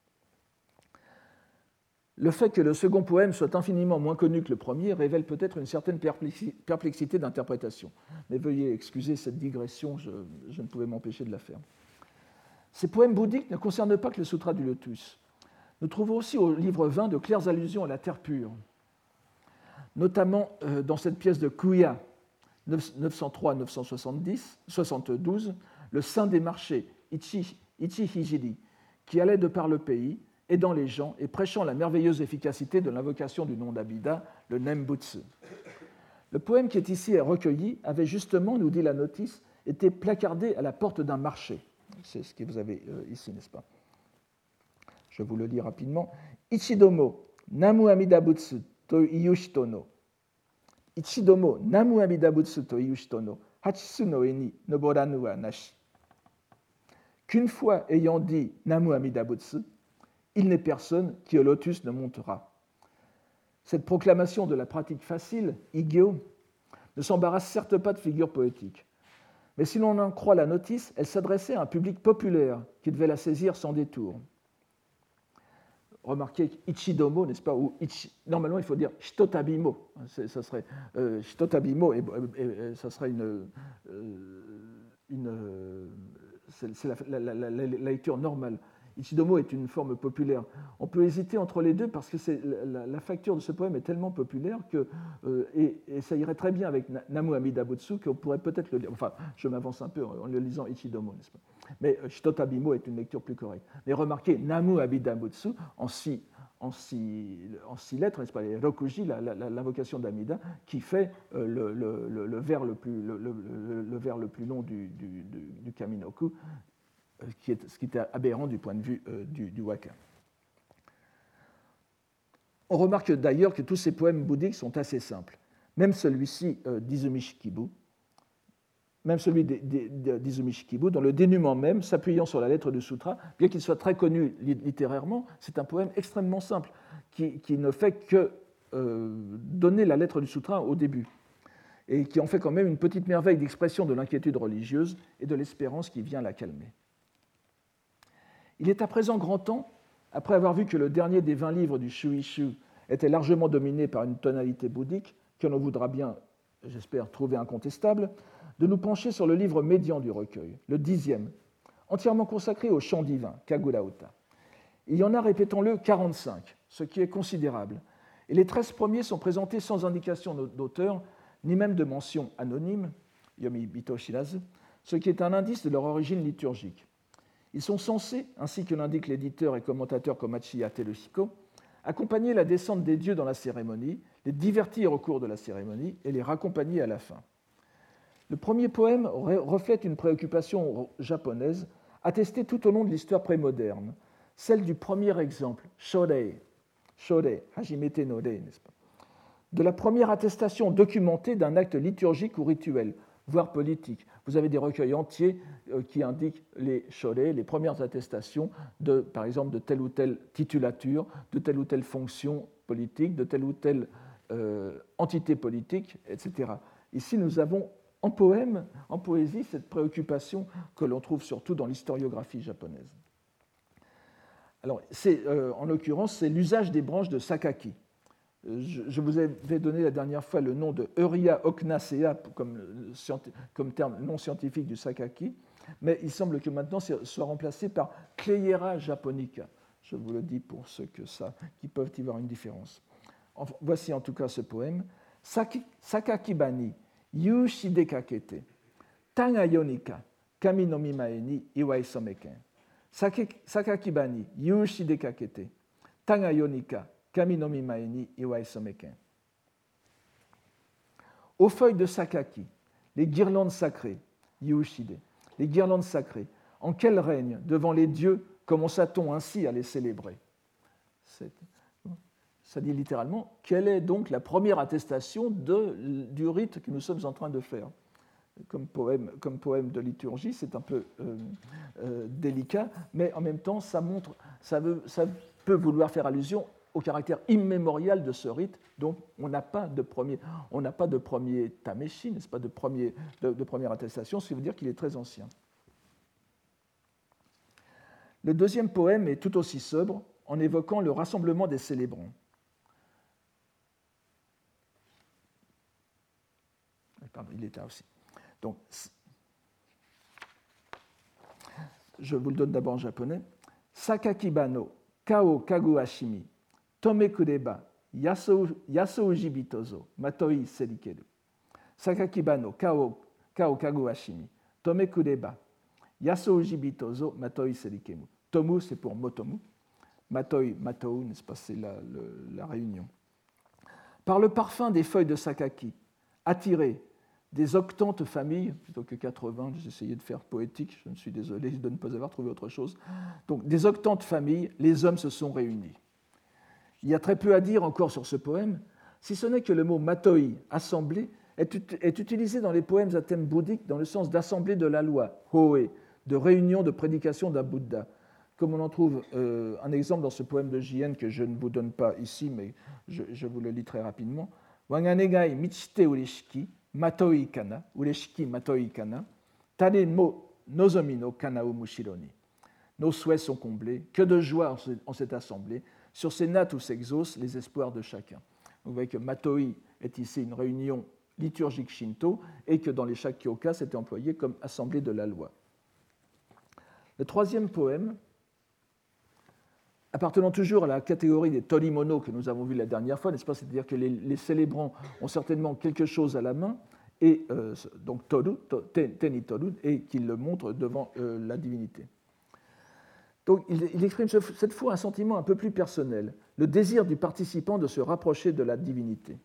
Le fait que le second poème soit infiniment moins connu que le premier révèle peut-être une certaine perplexité d'interprétation. Mais veuillez excuser cette digression, je, je ne pouvais m'empêcher de la faire. Ces poèmes bouddhiques ne concernent pas que le Sutra du Lotus. Nous trouvons aussi au livre vingt de claires allusions à la terre pure, notamment euh, dans cette pièce de Kuya, neuf cent trois à neuf cent soixante-douze, le saint des marchés, Ichi, Ichi Hijiri, qui allait de par le pays, aidant les gens et prêchant la merveilleuse efficacité de l'invocation du nom d'Amida, le Nembutsu. Le poème qui est ici recueilli avait justement, nous dit la notice, été placardé à la porte d'un marché. C'est ce que vous avez euh, ici, n'est-ce pas? Je vous le lis rapidement. Ichidomo, Namu Amida Butsu to iu hito no. Ichidomo, Namu Amida Butsu to iu hito no. Hachisu no e ni noboranu wa nashi. Qu'une fois ayant dit Namu Amida Butsu, il n'est personne qui au lotus ne montera. Cette proclamation de la pratique facile, Igyo, ne s'embarrasse certes pas de figure poétique. Mais si l'on en croit la notice, elle s'adressait à un public populaire qui devait la saisir sans détour. Remarquez Ichidomo, n'est-ce pas, ou ichi, normalement il faut dire Shitotabimo, ça serait euh, Shitotabimo, et, et, et ça serait une, euh, une c'est, c'est la, la, la, la, la lecture normale. Ichidomo est une forme populaire. On peut hésiter entre les deux parce que c'est, la, la facture de ce poème est tellement populaire que, euh, et, et ça irait très bien avec Namu Amida Butsu qu'on pourrait peut-être le lire. Enfin, je m'avance un peu en le lisant Ichidomo, n'est-ce pas? Mais euh, Shitotabimo est une lecture plus correcte. Mais remarquez, Namu Amida Butsu, en six, en six, en six lettres, n'est-ce pas, les Rokuji, la, la, la, l'invocation d'Amida, qui fait euh, le, le, le, le, vers le, plus, le, le, le vers le plus long du, du, du, du Kaminoku, Qui est, ce qui était aberrant du point de vue euh, du, du waka. On remarque d'ailleurs que tous ces poèmes bouddhiques sont assez simples. Même celui-ci euh, d'Izumi Shikibu, même celui d'Izumi Shikibu, dans le dénouement même, s'appuyant sur la lettre du sutra, bien qu'il soit très connu littérairement, c'est un poème extrêmement simple, qui, qui ne fait que euh, donner la lettre du sutra au début, et qui en fait quand même une petite merveille d'expression de l'inquiétude religieuse et de l'espérance qui vient la calmer. Il est à présent grand temps, après avoir vu que le dernier des vingt livres du Shuishu était largement dominé par une tonalité bouddhique, que l'on voudra bien, j'espère, trouver incontestable, de nous pencher sur le livre médian du recueil, le dixième, entièrement consacré au chant divin, Kagura-uta. Il y en a, répétons-le, quarante-cinq, ce qui est considérable, et les treize premiers sont présentés sans indication d'auteur, ni même de mention anonyme, Yomi Bito Shirazu, ce qui est un indice de leur origine liturgique. Ils sont censés, ainsi que l'indique l'éditeur et commentateur Komachi Teruhiko, accompagner la descente des dieux dans la cérémonie, les divertir au cours de la cérémonie et les raccompagner à la fin. Le premier poème reflète une préoccupation japonaise attestée tout au long de l'histoire prémoderne, celle du premier exemple, Shorei, Shorei, Hajimete no Rei, n'est-ce pas, de la première attestation documentée d'un acte liturgique ou rituel, voire politique. Vous avez des recueils entiers qui indiquent les shorei, les premières attestations, de, par exemple, de telle ou telle titulature, de telle ou telle fonction politique, de telle ou telle euh, entité politique, et cetera. Ici, nous avons en poème, en poésie, cette préoccupation que l'on trouve surtout dans l'historiographie japonaise. Alors, euh, en l'occurrence, c'est l'usage des branches de sakaki. Je vous avais donné la dernière fois le nom de Euria ocnacea comme, comme terme non scientifique du sakaki, mais il semble que maintenant ce soit remplacé par Cleiera japonica. Je vous le dis pour ceux que ça, qui peuvent y voir une différence. Voici en tout cas ce poème. Sakakibani yu shidekakete tanga yonika kami no mimae ni iwai someken. Sakakibani yu shidekakete tanga yonika kami no mimae ni iwai someken. Aux feuilles de sakaki, les guirlandes sacrées, yushide, les guirlandes sacrées, en quel règne devant les dieux commença-t-on ainsi à les célébrer? C'est, ça dit littéralement, quelle est donc la première attestation de, du rite que nous sommes en train de faire? Comme poème, comme poème de liturgie, c'est un peu euh, euh, délicat, mais en même temps, ça, montre, ça, veut, ça peut vouloir faire allusion au caractère immémorial de ce rite, donc on n'a pas de premier, on n'a pas de premier tameshi, n'est-ce pas, de, premier, de, de première attestation, ce qui veut dire qu'il est très ancien. Le deuxième poème est tout aussi sobre, en évoquant le rassemblement des célébrants. Pardon, il est là aussi. Donc, je vous le donne d'abord en japonais. Sakakiba no kao kagu ashimi tome kureba yasouji bitozo matoi serikeru. Sakakiba no kao kao kagu ashimi tome kureba yasouji bitozo matoi serikeru. Tomu, c'est pour motomu. Matoi, matou, n'est-ce pas, c'est la, le, la réunion. Par le parfum des feuilles de sakaki, attirés des octantes familles, plutôt que quatre-vingts, j'ai essayé de faire poétique, je me suis désolé de ne pas avoir trouvé autre chose. Donc, des octantes familles, les hommes se sont réunis. Il y a très peu à dire encore sur ce poème, si ce n'est que le mot matoi, assemblée, est, est utilisé dans les poèmes à thème bouddhique dans le sens d'assemblée de la loi, hoe, de réunion de prédication d'un Bouddha. Comme on en trouve euh, un exemple dans ce poème de J N que je ne vous donne pas ici, mais je, je vous le lis très rapidement. Wanganegai michite ureshiki matoi kana, ureshiki matoi kana, tane mo nozomi no kana o mushironi. Nos souhaits sont comblés, que de joie en cette assemblée, sur ces nattes où s'exaucent les espoirs de chacun. Vous voyez que matoi est ici une réunion liturgique shinto et que dans les Shakyoka, c'était employé comme assemblée de la loi. Le troisième poème, appartenant toujours à la catégorie des torimono que nous avons vu la dernière fois, n'est-ce pas? C'est-à-dire que les, les célébrants ont certainement quelque chose à la main, et euh, donc toru, to, teni toru, et qu'ils le montrent devant euh, la divinité. Donc il, il exprime cette fois un sentiment un peu plus personnel, le désir du participant de se rapprocher de la divinité.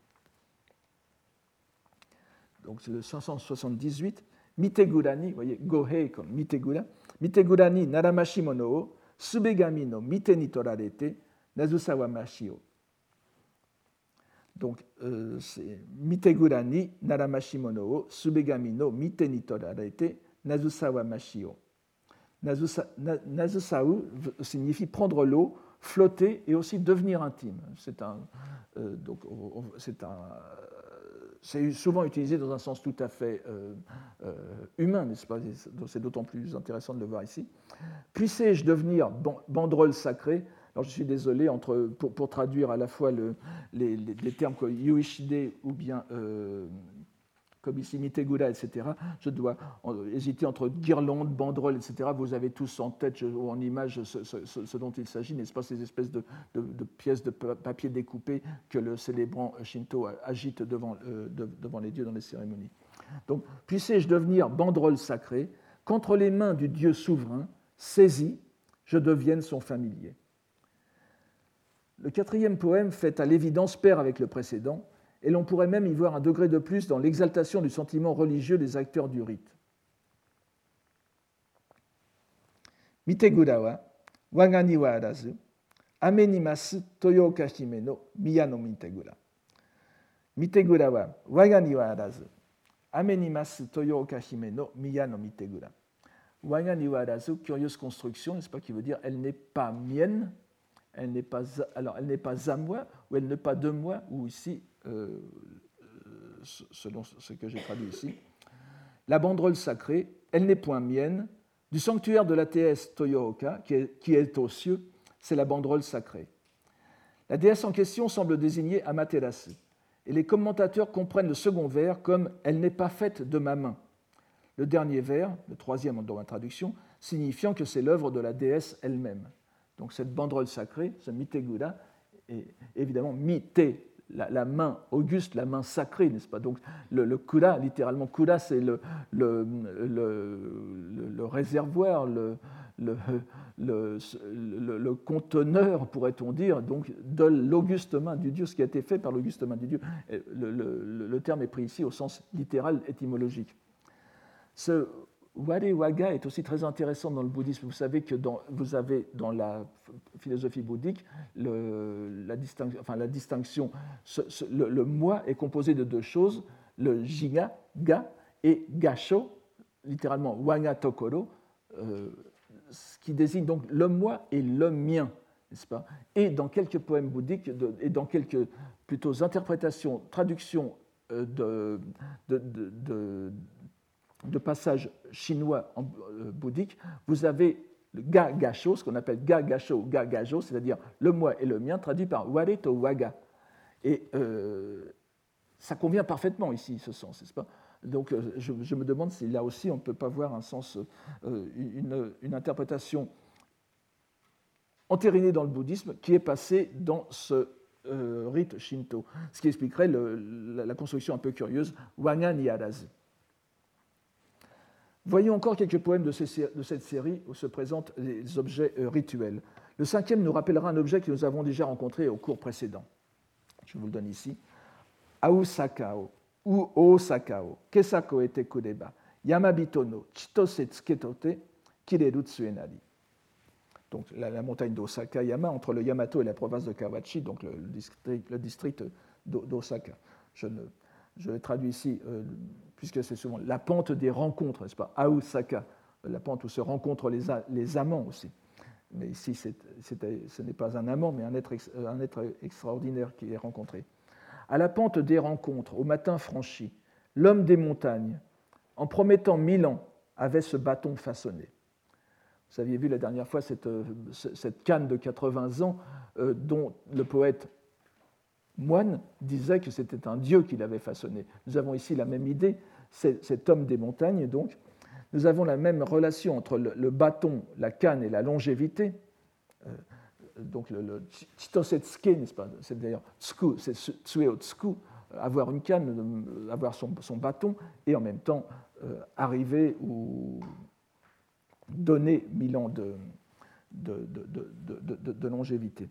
Donc c'est le cinq cent soixante-dix-huit, Mitegurani, vous voyez, Gohei comme Mitegura, Mitegurani naramashi mono o Subegami no mite ni torarete, nazusawa mashi o. Donc, euh, c'est Mitegura ni Naramashimono o Subegami no Mite ni torarete Nazusawa Mashio. Nazusa, na, Nazusau signifie prendre l'eau, flotter et aussi devenir intime. C'est un, euh, donc, c'est un, c'est souvent utilisé dans un sens tout à fait euh, euh, humain, n'est-ce pas? C'est d'autant plus intéressant de le voir ici. Puissais-je devenir banderole sacrée? Alors, je suis désolé, entre, pour, pour traduire à la fois le, les, les, les termes comme Yuishide ou bien, euh, comme ici, Mitegura, et cetera, je dois hésiter entre guirlande, banderole, et cetera. Vous avez tous en tête ou en image ce, ce, ce dont il s'agit, n'est-ce pas, ces espèces de, de, de pièces de papier découpées que le célébrant Shinto agite devant, euh, de, devant les dieux dans les cérémonies. Donc, puissais-je devenir banderole sacrée, qu'entre les mains du Dieu souverain, saisi, je devienne son familier. Le quatrième poème fait à l'évidence pair avec le précédent, et l'on pourrait même y voir un degré de plus dans l'exaltation du sentiment religieux des acteurs du rite. Mitegura wa waga ni wa arazu, ame ni masu Toyoka hime no miya no Mitegura. Mitegura wa waga ni wa arazu, ame ni masu Toyoka hime no miya no Mitegura. Waga ni wa arazu, curieuse construction, n'est-ce pas, qui veut dire elle n'est pas mienne. Elle n'est pas, alors, elle n'est pas à moi, ou elle n'est pas de moi, ou ici, euh, selon ce que j'ai traduit ici, la banderole sacrée, elle n'est point mienne, du sanctuaire de la déesse Toyooka, qui est, qui est aux cieux, c'est la banderole sacrée. La déesse en question semble désigner Amaterasu, et les commentateurs comprennent le second vers comme « elle n'est pas faite de ma main ». Le dernier vers, le troisième dans ma traduction, signifiant que c'est l'œuvre de la déesse elle-même. Donc cette banderole sacrée, ce Mitegura, est évidemment mite, la, la main auguste, la main sacrée, n'est-ce pas? Donc le, le kura, littéralement kura, c'est le, le, le, le, le réservoir, le, le, le, le, le conteneur, pourrait-on dire, donc de l'auguste main du Dieu, ce qui a été fait par l'auguste main du Dieu. Le, le, le terme est pris ici au sens littéral étymologique. Ce Ware Waga est aussi très intéressant dans le bouddhisme. Vous savez que dans, vous avez dans la philosophie bouddhique le, la, distinction, enfin, la distinction, ce, ce, le, le moi est composé de deux choses, le jiga, ga, et gasho, littéralement waga tokoro, euh, ce qui désigne donc le moi et le mien, n'est-ce pas? Et dans quelques poèmes bouddhiques, de, et dans quelques plutôt interprétations, traductions euh, de, de, de, de de passages chinois en, euh, bouddhiques, vous avez le ga gasho, ce qu'on appelle ga gasho, ga gajo, c'est-à-dire le moi et le mien, traduit par ware to waga. Et euh, ça convient parfaitement ici, ce sens, n'est-ce pas? Donc euh, je, je me demande si là aussi on ne peut pas voir un sens, euh, une, une interprétation entérinée dans le bouddhisme qui est passée dans ce euh, rite shinto, ce qui expliquerait le, la, la construction un peu curieuse waga ni arazu. Voyons encore quelques poèmes de, ces, de cette série où se présentent les objets euh, rituels. Le cinquième nous rappellera un objet que nous avons déjà rencontré au cours précédent. Je vous le donne ici. Ausakao, ou Osakao, Kesako ete kureba, Yamabito no chitose tsuketote, kireru tsuenari. Donc la, la montagne d'Osaka Yama, entre le Yamato et la province de Kawachi, donc le, le district, le district d'Osaka. Je ne Je le traduis ici, euh, puisque c'est souvent la pente des rencontres, n'est-ce pas? Ausaka, la pente où se rencontrent les, les amants aussi. Mais ici, c'est, c'est, ce n'est pas un amant, mais un être, un être extraordinaire qui est rencontré. À la pente des rencontres, au matin franchi, l'homme des montagnes, en promettant mille ans, avait ce bâton façonné. Vous aviez vu la dernière fois cette, cette canne de quatre-vingts ans euh, dont le poète Moine disait que c'était un dieu qui l'avait façonné. Nous avons ici la même idée, c'est cet homme des montagnes, donc. Nous avons la même relation entre le, le bâton, la canne et la longévité. Euh, donc le, le chitosetsuke, n'est-ce pas? C'est d'ailleurs tsuku, c'est tsueo tsuku, avoir une canne, avoir son, son bâton, et en même temps euh, arriver ou donner mille ans de, de, de, de, de, de, de longévité.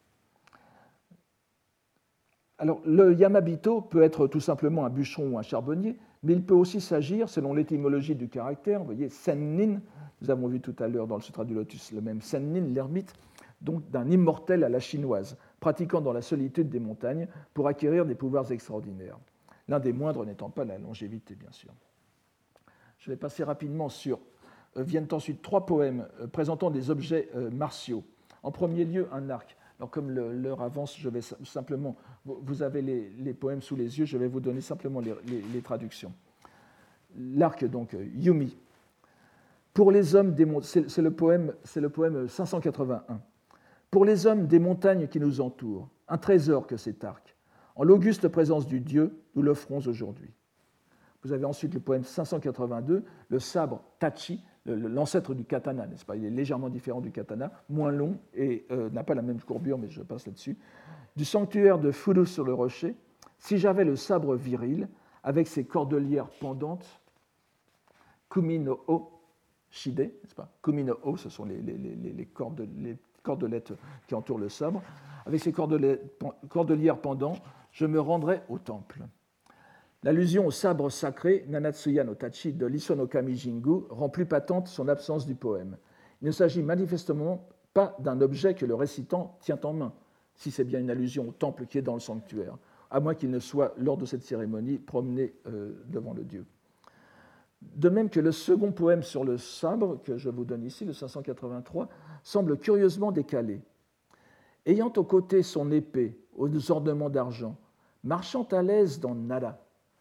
Alors, le Yamabito peut être tout simplement un bûcheron ou un charbonnier, mais il peut aussi s'agir, selon l'étymologie du caractère, vous voyez, Sennin, nous avons vu tout à l'heure dans le Sutra du Lotus le même Sennin, l'ermite, donc d'un immortel à la chinoise, pratiquant dans la solitude des montagnes pour acquérir des pouvoirs extraordinaires. L'un des moindres n'étant pas la longévité, bien sûr. Je vais passer rapidement sur... Euh, viennent ensuite trois poèmes euh, présentant des objets euh, martiaux. En premier lieu, un arc. Alors, comme le, l'heure avance, je vais simplement... Vous avez les, les poèmes sous les yeux, je vais vous donner simplement les, les, les traductions. L'arc, donc, euh, Yumi. Pour les hommes des montagnes... C'est, c'est, le poème, c'est le poème cinq cent quatre-vingt-un. Pour les hommes des montagnes qui nous entourent, un trésor que cet arc. En l'auguste présence du Dieu, nous l'offrons aujourd'hui. Vous avez ensuite le poème cinq cent quatre-vingt-deux, le sabre Tachi, l'ancêtre du katana, n'est-ce pas? Il est légèrement différent du katana, moins long et euh, n'a pas la même courbure, mais je passe là-dessus. Du sanctuaire de Furu sur le rocher, si j'avais le sabre viril, avec ses cordelières pendantes, Kumi no O Shide, n'est-ce pas? Kumi no O, ce sont les, les, les, les, corde, les cordelettes qui entourent le sabre. Avec ses cordelières pendantes, je me rendrais au temple. L'allusion au sabre sacré, Nanatsuya no Tachi, de l'Isono Kami Jingu, rend plus patente son absence du poème. Il ne s'agit manifestement pas d'un objet que le récitant tient en main, si c'est bien une allusion au temple qui est dans le sanctuaire, à moins qu'il ne soit, lors de cette cérémonie, promené euh, devant le dieu. De même que le second poème sur le sabre, que je vous donne ici, le cinq cent quatre-vingt-trois, semble curieusement décalé. Ayant aux côtés son épée, aux ornements d'argent, marchant à l'aise dans Nara,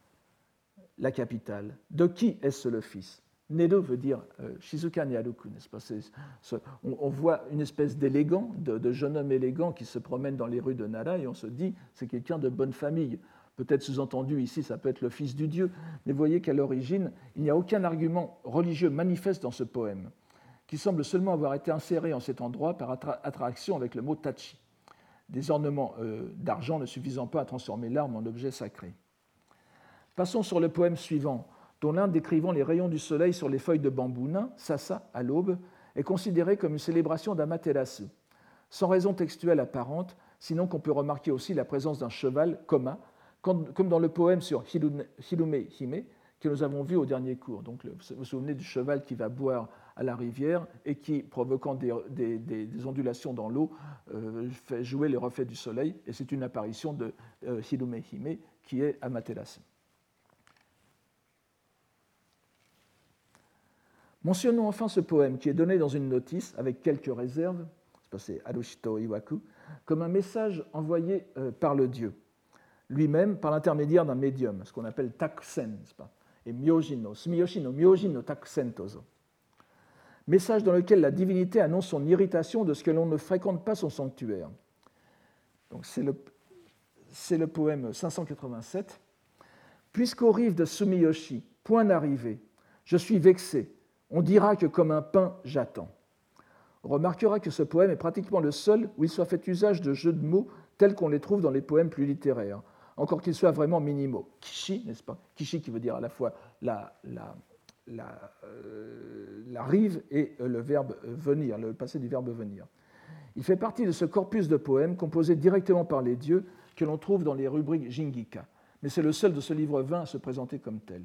la capitale. De qui est-ce le fils? Nedo veut dire euh, Shizuka Nyaruku, n'est-ce pas? C'est, c'est, on, on voit une espèce d'élégant, de, de jeune homme élégant qui se promène dans les rues de Nara et on se dit c'est quelqu'un de bonne famille. Peut-être sous-entendu ici, ça peut être le fils du dieu, mais voyez qu'à l'origine, il n'y a aucun argument religieux manifeste dans ce poème, qui semble seulement avoir été inséré en cet endroit par attra- attraction avec le mot tachi, des ornements euh, d'argent ne suffisant pas à transformer l'arme en objet sacré. Passons sur le poème suivant, dont l'un décrivant les rayons du soleil sur les feuilles de bambou nain, Sasa, à l'aube, est considéré comme une célébration d'Amaterasu, sans raison textuelle apparente, sinon qu'on peut remarquer aussi la présence d'un cheval, Koma, comme dans le poème sur Hirume Hime, que nous avons vu au dernier cours. Donc, vous vous souvenez du cheval qui va boire à la rivière et qui, provoquant des, des, des, des ondulations dans l'eau, euh, fait jouer les reflets du soleil, et c'est une apparition de euh, Hirume Hime qui est Amaterasu. Mentionnons enfin ce poème qui est donné dans une notice, avec quelques réserves, c'est Arushito Iwaku, comme un message envoyé euh, par le dieu, lui-même par l'intermédiaire d'un médium, ce qu'on appelle takusen, n'est-ce pas? Et myojin no, sumiyoshi no myojin no takusen tozo. Message dans lequel la divinité annonce son irritation de ce que l'on ne fréquente pas son sanctuaire. Donc c'est le, c'est le poème cinq cent quatre-vingt-sept. Puisqu'aux rives de Sumiyoshi, point d'arrivée, je suis vexé. On dira que comme un pain, j'attends. On remarquera que ce poème est pratiquement le seul où il soit fait usage de jeux de mots tels qu'on les trouve dans les poèmes plus littéraires, encore qu'ils soient vraiment minimaux. Kishi, n'est-ce pas? Kishi qui veut dire à la fois la, la, la, euh, la rive et le verbe venir, le passé du verbe venir. Il fait partie de ce corpus de poèmes composés directement par les dieux que l'on trouve dans les rubriques Jingika, mais c'est le seul de ce livre vingt à se présenter comme tel.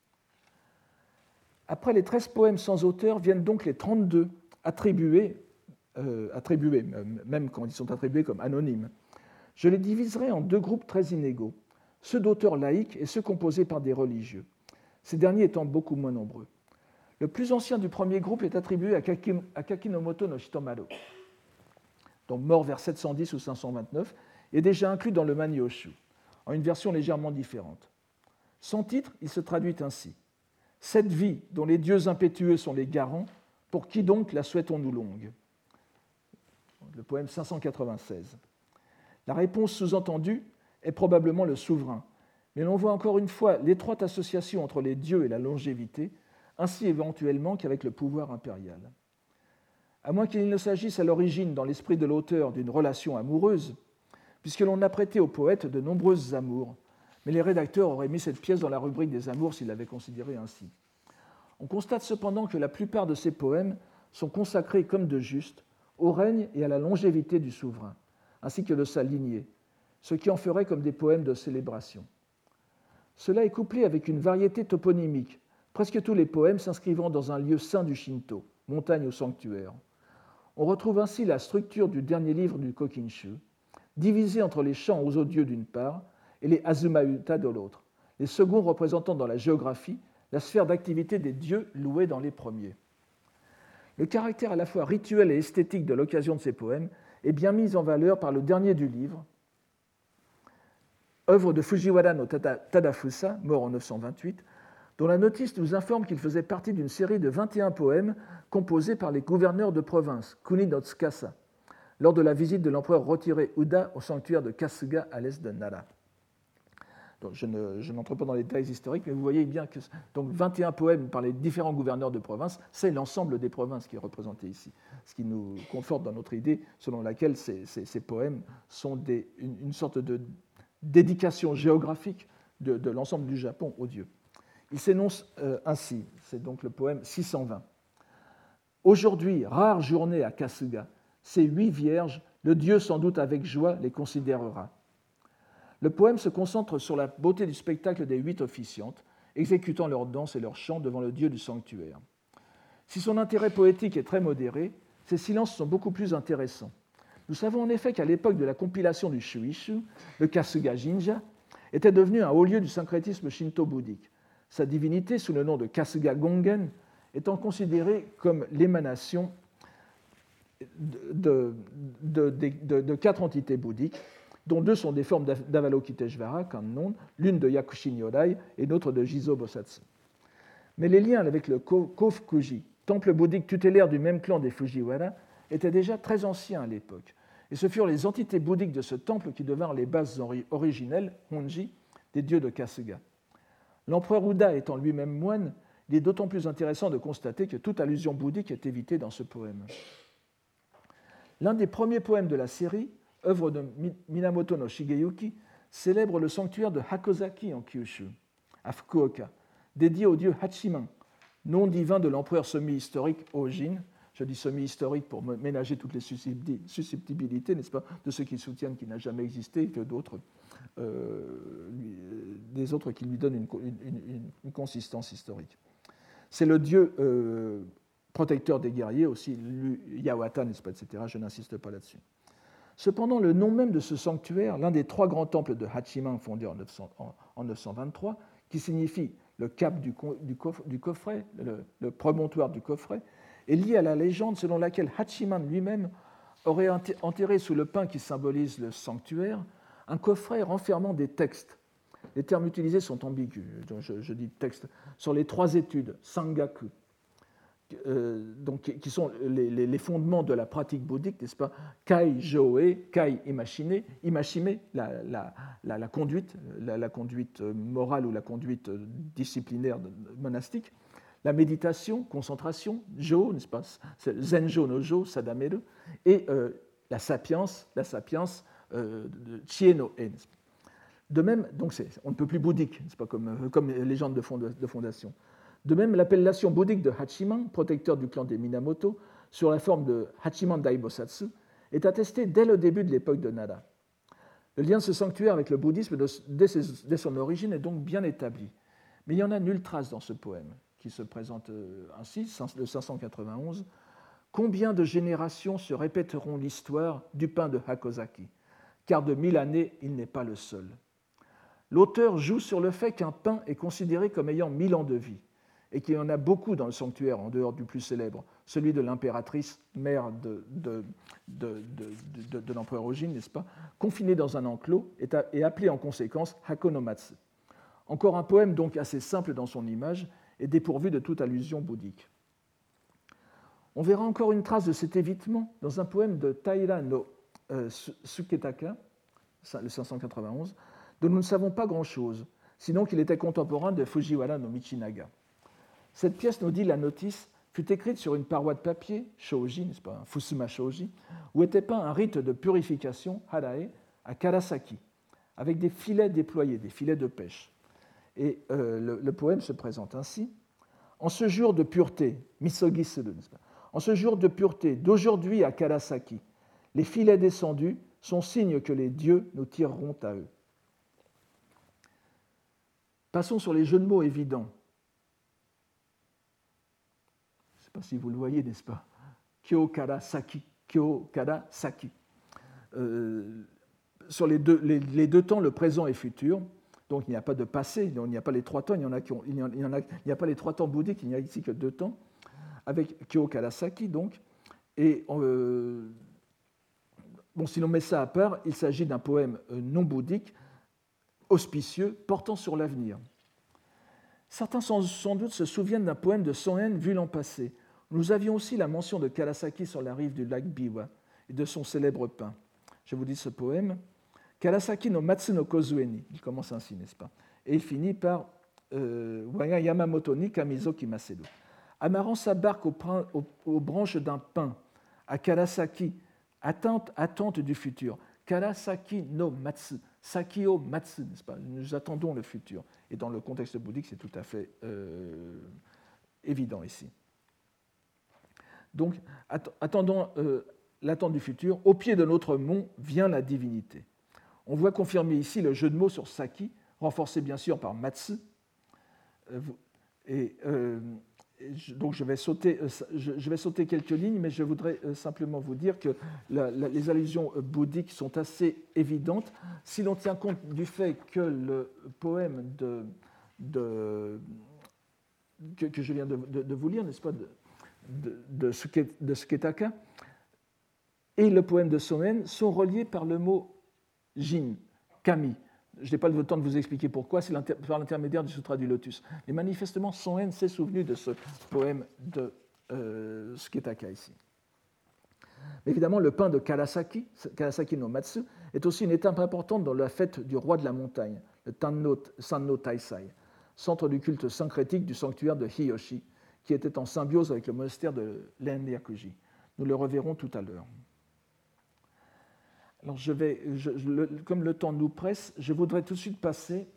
Après les treize poèmes sans auteur viennent donc les trente-deux attribués, euh, attribués, même quand ils sont attribués comme anonymes. Je les diviserai en deux groupes très inégaux, ceux d'auteurs laïcs et ceux composés par des religieux, ces derniers étant beaucoup moins nombreux. Le plus ancien du premier groupe est attribué à, Kaki, à Kakinomoto no Hitomaru, donc mort vers sept cent dix ou cinq cent vingt-neuf, et déjà inclus dans le Manyoshu, en une version légèrement différente. Son titre, il se traduit ainsi. Cette vie dont les dieux impétueux sont les garants, pour qui donc la souhaitons-nous longue? Le poème cinq cent quatre-vingt-seize. La réponse sous-entendue est probablement le souverain, mais l'on voit encore une fois l'étroite association entre les dieux et la longévité, ainsi éventuellement qu'avec le pouvoir impérial. À moins qu'il ne s'agisse à l'origine dans l'esprit de l'auteur d'une relation amoureuse, puisque l'on a prêté au poète de nombreuses amours, mais les rédacteurs auraient mis cette pièce dans la rubrique des amours s'ils l'avaient considérée ainsi. On constate cependant que la plupart de ces poèmes sont consacrés comme de juste au règne et à la longévité du souverain, ainsi que de sa lignée, ce qui en ferait comme des poèmes de célébration. Cela est couplé avec une variété toponymique, presque tous les poèmes s'inscrivant dans un lieu saint du Shinto, montagne ou sanctuaire. On retrouve ainsi la structure du dernier livre du Kokinshu, divisés entre les chants aux dieux d'une part et les Azumauta de l'autre, les seconds représentant dans la géographie la sphère d'activité des dieux loués dans les premiers. Le caractère à la fois rituel et esthétique de l'occasion de ces poèmes est bien mis en valeur par le dernier du livre, œuvre de Fujiwara no Tadafusa, mort en neuf cent vingt-huit, dont la notice nous informe qu'il faisait partie d'une série de vingt et un poèmes composés par les gouverneurs de province, Kuni no Tsukasa, lors de la visite de l'empereur retiré Uda au sanctuaire de Kasuga à l'est de Nara. Donc, je, ne, je n'entre pas dans les détails historiques, mais vous voyez bien que donc, vingt et un poèmes par les différents gouverneurs de province, c'est l'ensemble des provinces qui est représenté ici, ce qui nous conforte dans notre idée selon laquelle ces, ces, ces poèmes sont des, une, une sorte de dédication géographique de, de l'ensemble du Japon aux dieux. Il s'énonce euh, ainsi, c'est donc le poème six cent vingt. Aujourd'hui, rare journée à Kasuga, ces huit vierges, le dieu sans doute avec joie les considérera. Le poème se concentre sur la beauté du spectacle des huit officiantes, exécutant leurs danses et leurs chants devant le dieu du sanctuaire. Si son intérêt poétique est très modéré, ses silences sont beaucoup plus intéressants. Nous savons en effet qu'à l'époque de la compilation du Shuishu, le Kasuga Jinja était devenu un haut lieu du syncrétisme shinto-bouddhique, sa divinité, sous le nom de Kasuga Gongen, étant considérée comme l'émanation de, de, de, de, de quatre entités bouddhiques, dont deux sont des formes d'Avalokiteshvara, Kannon, l'une de Yakushi Nyorai et l'autre de Jizo Bosatsu. Mais les liens avec le Kofukuji, temple bouddhique tutélaire du même clan des Fujiwara, étaient déjà très anciens à l'époque. Et ce furent les entités bouddhiques de ce temple qui devinrent les bases originelles, Honji, des dieux de Kasuga. L'empereur Uda étant lui-même moine, il est d'autant plus intéressant de constater que toute allusion bouddhique est évitée dans ce poème. L'un des premiers poèmes de la série, œuvre de Minamoto no Shigeyuki, célèbre le sanctuaire de Hakozaki en Kyushu, à Fukuoka, dédié au dieu Hachiman, nom divin de l'empereur semi-historique Ojin. Je dis semi-historique pour ménager toutes les susceptibilités, n'est-ce pas, de ceux qui soutiennent qu'il n'a jamais existé et que d'autres, euh, des autres qui lui donnent une, une, une consistance historique. C'est le dieu euh, protecteur des guerriers, aussi Yawata, n'est-ce pas, et cetera. Je n'insiste pas là-dessus. Cependant, le nom même de ce sanctuaire, l'un des trois grands temples de Hachiman fondés en, neuf cents, en, en neuf cent vingt-trois, qui signifie le cap du, du, coffre, du coffret, le, le promontoire du coffret, est lié à la légende selon laquelle Hachiman lui-même aurait enterré sous le pin qui symbolise le sanctuaire un coffret renfermant des textes. Les termes utilisés sont ambigus, donc je, je dis texte, sur les trois études, Sangaku, euh, donc, qui sont les, les, les fondements de la pratique bouddhique, n'est-ce pas? Kai Joe, Kai Imashime, Imashime, la, la, la, la conduite, la, la conduite morale ou la conduite disciplinaire monastique, la méditation, concentration, Jo, n'est-ce pas? Zenjo no Jo, Sadameru, et euh, la sapience, la sapience, euh, Chie no E. De même, donc on ne peut plus bouddhique, c'est pas comme, comme légende de, fond, de fondation. De même, l'appellation bouddhique de Hachiman, protecteur du clan des Minamoto, sur la forme de Hachiman Daibosatsu, est attestée dès le début de l'époque de Nara. Le lien de ce sanctuaire avec le bouddhisme de, dès, ses, dès son origine est donc bien établi. Mais il n'y en a nulle trace dans ce poème, qui se présente ainsi, le cinq cent quatre-vingt-onze. Combien de générations se répéteront l'histoire du pain de Hakozaki? Car de mille années, il n'est pas le seul. L'auteur joue sur le fait qu'un pain est considéré comme ayant mille ans de vie, et qu'il y en a beaucoup dans le sanctuaire, en dehors du plus célèbre, celui de l'impératrice, mère de, de, de, de, de, de l'empereur Ojin, n'est-ce pas, confinée dans un enclos et appelé en conséquence Hakonomatsu. Encore un poème donc assez simple dans son image et dépourvu de toute allusion bouddhique. On verra encore une trace de cet évitement dans un poème de Taira no euh, Suketaka, le cinq cent quatre-vingt-onze, dont nous ne savons pas grand-chose, sinon qu'il était contemporain de Fujiwara no Michinaga. Cette pièce, nous dit la notice, fut écrite sur une paroi de papier, shoji, n'est-ce pas, un fusuma shoji, où était peint un rite de purification, harae, à Karasaki, avec des filets déployés, des filets de pêche. Et euh, le, le poème se présente ainsi. En ce jour de pureté, misogisuru, n'est-ce pas, en ce jour de pureté, d'aujourd'hui à Karasaki, les filets descendus sont signes que les dieux nous tireront à eux. Passons sur les jeux de mots évidents. Je ne sais pas si vous le voyez, n'est-ce pas? Kyo kara saki, kyo kara saki. Euh, sur les deux, les, les deux temps, le présent et futur. Donc il n'y a pas de passé, il n'y a pas les trois temps, il n'y en a, qui ont, il y en a, il n'y a pas les trois temps bouddhiques, il n'y a ici que deux temps, avec Kyo Karasaki donc. Et euh, bon, si l'on met ça à part, il s'agit d'un poème non bouddhique, auspicieux, portant sur l'avenir. Certains sans, sans doute se souviennent d'un poème de Soen vu l'an passé. Nous avions aussi la mention de Karasaki sur la rive du lac Biwa et de son célèbre pain. Je vous dis ce poème. Karasaki no Matsu no Kozueni. Il commence ainsi, n'est-ce pas? Et il finit par euh, Waga Yamamoto ni Kamizo Kimaseru. Amarrant sa barque aux, aux, aux branches d'un pin, à Karasaki, attente, attente du futur. Karasaki no Matsu, Saki o Matsu, n'est-ce pas? Nous attendons le futur. Et dans le contexte bouddhique, c'est tout à fait euh, évident ici. Donc, attendons euh, l'attente du futur. Au pied de notre mont vient la divinité. On voit confirmer ici le jeu de mots sur Saki, renforcé bien sûr par Matsu. Et, euh, donc je vais, sauter, je vais sauter quelques lignes, mais je voudrais simplement vous dire que la, la, les allusions bouddhiques sont assez évidentes. Si l'on tient compte du fait que le poème de, de, que, que je viens de, de, de vous lire, n'est-ce pas, de, de, de, Suke, de Suketaka, et le poème de Soen sont reliés par le mot Jin, Kami. Je n'ai pas le temps de vous expliquer pourquoi, c'est par l'intermédiaire du Sutra du Lotus. Mais manifestement, Soen s'est souvenu de ce poème de euh, Suketaka ici. Mais évidemment, le pain de Karasaki, Karasaki no Matsu, est aussi une étape importante dans la fête du roi de la montagne, le Tanno, Sanno Taisai, centre du culte syncrétique du sanctuaire de Hiyoshi, qui était en symbiose avec le monastère de l'Enryakuji. Nous le reverrons tout à l'heure. Alors, je vais, je, je, le, comme le temps nous presse, je voudrais tout de suite passer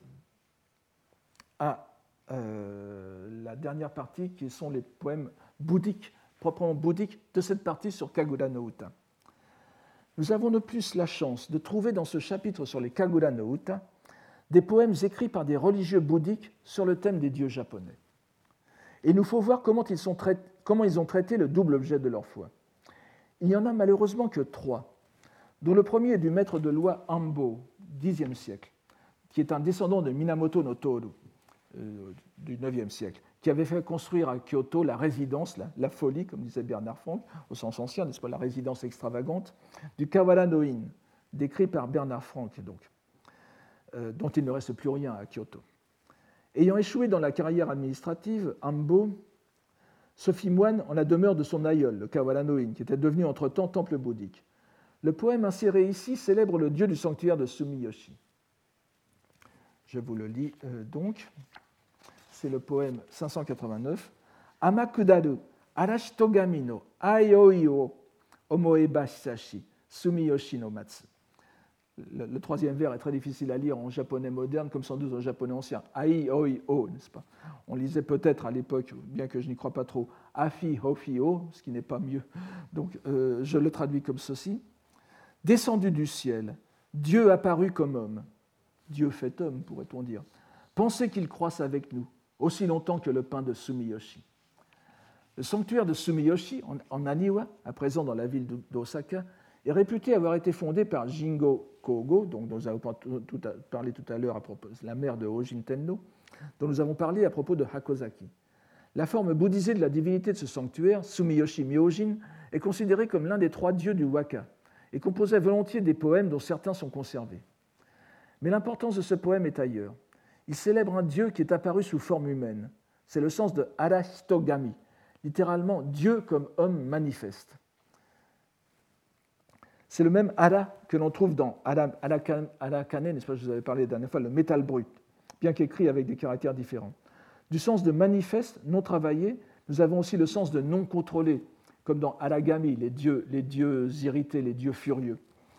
à euh, la dernière partie, qui sont les poèmes bouddhiques, proprement bouddhiques, de cette partie sur Kagura no Uta. Nous avons de plus la chance de trouver dans ce chapitre sur les Kagura no Uta des poèmes écrits par des religieux bouddhiques sur le thème des dieux japonais. Et il nous faut voir comment ils, sont traité, comment ils ont traité le double objet de leur foi. Il n'y en a malheureusement que trois, dont le premier est du maître de loi Ambo, dixième siècle, qui est un descendant de Minamoto no Toru, euh, du neuvième siècle, qui avait fait construire à Kyoto la résidence, la, la folie, comme disait Bernard Franck, au sens ancien, n'est-ce pas, la résidence extravagante, du Kawara no In, décrit par Bernard Franck, donc, euh, dont il ne reste plus rien à Kyoto. Ayant échoué dans la carrière administrative, Ambo se fit moine en la demeure de son aïeul, le Kawara no In, qui était devenu entre-temps temple bouddhique. Le poème inséré ici célèbre le dieu du sanctuaire de Sumiyoshi. Je vous le lis euh, donc. C'est le poème cinq cent quatre-vingt-neuf. Amakudaru, arashitogami no aioi o omoeba shisashi, Sumiyoshi no matsu. Le, le troisième vers est très difficile à lire en japonais moderne, comme sans doute en japonais ancien. Ai, oi, o, n'est-ce pas? On lisait peut-être à l'époque, bien que je n'y crois pas trop, afi, hofi, o, ce qui n'est pas mieux. Donc, euh, je le traduis comme ceci. Descendu du ciel, Dieu apparu comme homme. Dieu fait homme, pourrait-on dire. Pensez qu'il croisse avec nous, aussi longtemps que le pain de Sumiyoshi. Le sanctuaire de Sumiyoshi, en, en Aniwa, à présent dans la ville d'Osaka, est réputé avoir été fondé par Jingo Kogo, donc dont nous avons parlé tout à l'heure à propos de la mère de Hojin Tenno, dont nous avons parlé à propos de Hakozaki. La forme bouddhisée de la divinité de ce sanctuaire, Sumiyoshi Myojin, est considérée comme l'un des trois dieux du waka, et composait volontiers des poèmes dont certains sont conservés. Mais l'importance de ce poème est ailleurs. Il célèbre un dieu qui est apparu sous forme humaine. C'est le sens de arashitogami, littéralement Dieu comme homme manifeste. C'est le même ara que l'on trouve dans Arakane, n'est-ce pas, je vous avais parlé la dernière fois, le métal brut, bien qu'écrit avec des caractères différents. Du sens de manifeste, non travaillé, nous avons aussi le sens de non contrôlé, comme dans Aragami, les dieux, les dieux irrités, les dieux furieux.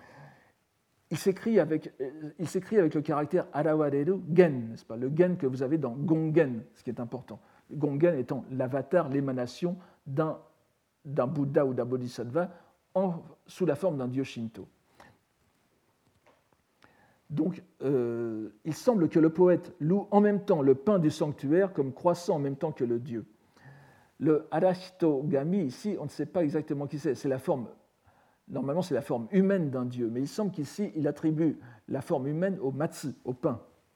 Il s'écrit avec, il s'écrit avec le caractère arawareru gen, n'est-ce pas, le gen que vous avez dans Gongen, ce qui est important. Gongen étant l'avatar, l'émanation d'un, d'un Bouddha ou d'un Bodhisattva en, sous la forme d'un dieu Shinto. Donc, euh, il semble que le poète loue en même temps le pain du sanctuaire comme croissant en même temps que le dieu. Le arashitogami, ici, on ne sait pas exactement qui c'est. C'est la forme Normalement, c'est la forme humaine d'un dieu, mais il semble qu'ici, il attribue la forme humaine au matsu, au pain.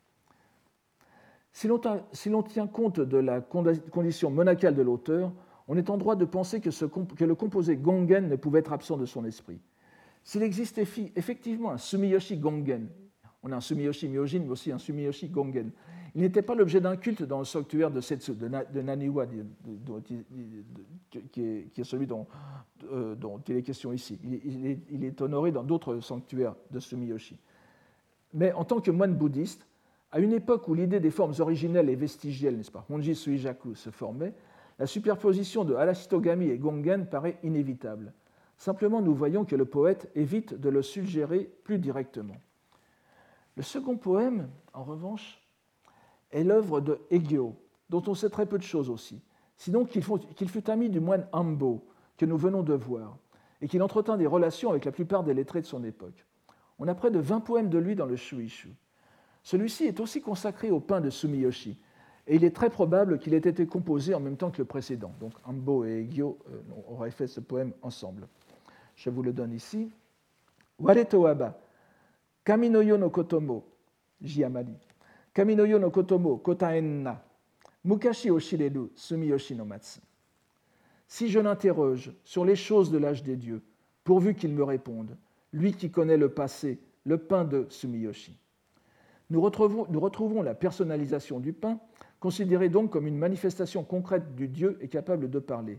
Si l'on, si l'on tient compte de la condition monacale de l'auteur, on est en droit de penser que, ce, que le composé gongen ne pouvait être absent de son esprit. S'il existe effectivement un sumiyoshi gongen, on a un sumiyoshi myojin, mais aussi un sumiyoshi gongen, il n'était pas l'objet d'un culte dans le sanctuaire de Setsu, de, Na, de Naniwa, de, de, de, de, qui, est, qui est celui dont, euh, dont il est question ici. Il, il, est, il est honoré dans d'autres sanctuaires de sumiyoshi. Mais en tant que moine bouddhiste, à une époque où l'idée des formes originelles et vestigielles, n'est-ce pas, Honji Suijaku, se formait, la superposition de Arashitogami et Gongen paraît inévitable. Simplement, nous voyons que le poète évite de le suggérer plus directement. Le second poème, en revanche, est l'œuvre de Egyo, dont on sait très peu de choses aussi, sinon qu'il fut ami du moine Ambo, que nous venons de voir, et qu'il entretint des relations avec la plupart des lettrés de son époque. On a près de vingt poèmes de lui dans le Shuishu. Celui-ci est aussi consacré au pain de Sumiyoshi, et il est très probable qu'il ait été composé en même temps que le précédent. Donc Ambo et Egyo euh, auraient fait ce poème ensemble. Je vous le donne ici. Ware to waba, kami no yo no kotomo, jiamari, kami no yo no kotomo kotaen na, mukashi o shireru Sumiyoshi no matsu. Si je l'interroge sur les choses de l'âge des dieux, pourvu qu'il me réponde, lui qui connaît le passé, le pain de Sumiyoshi. Nous retrouvons, nous retrouvons la personnalisation du pain, considérée donc comme une manifestation concrète du Dieu et capable de parler.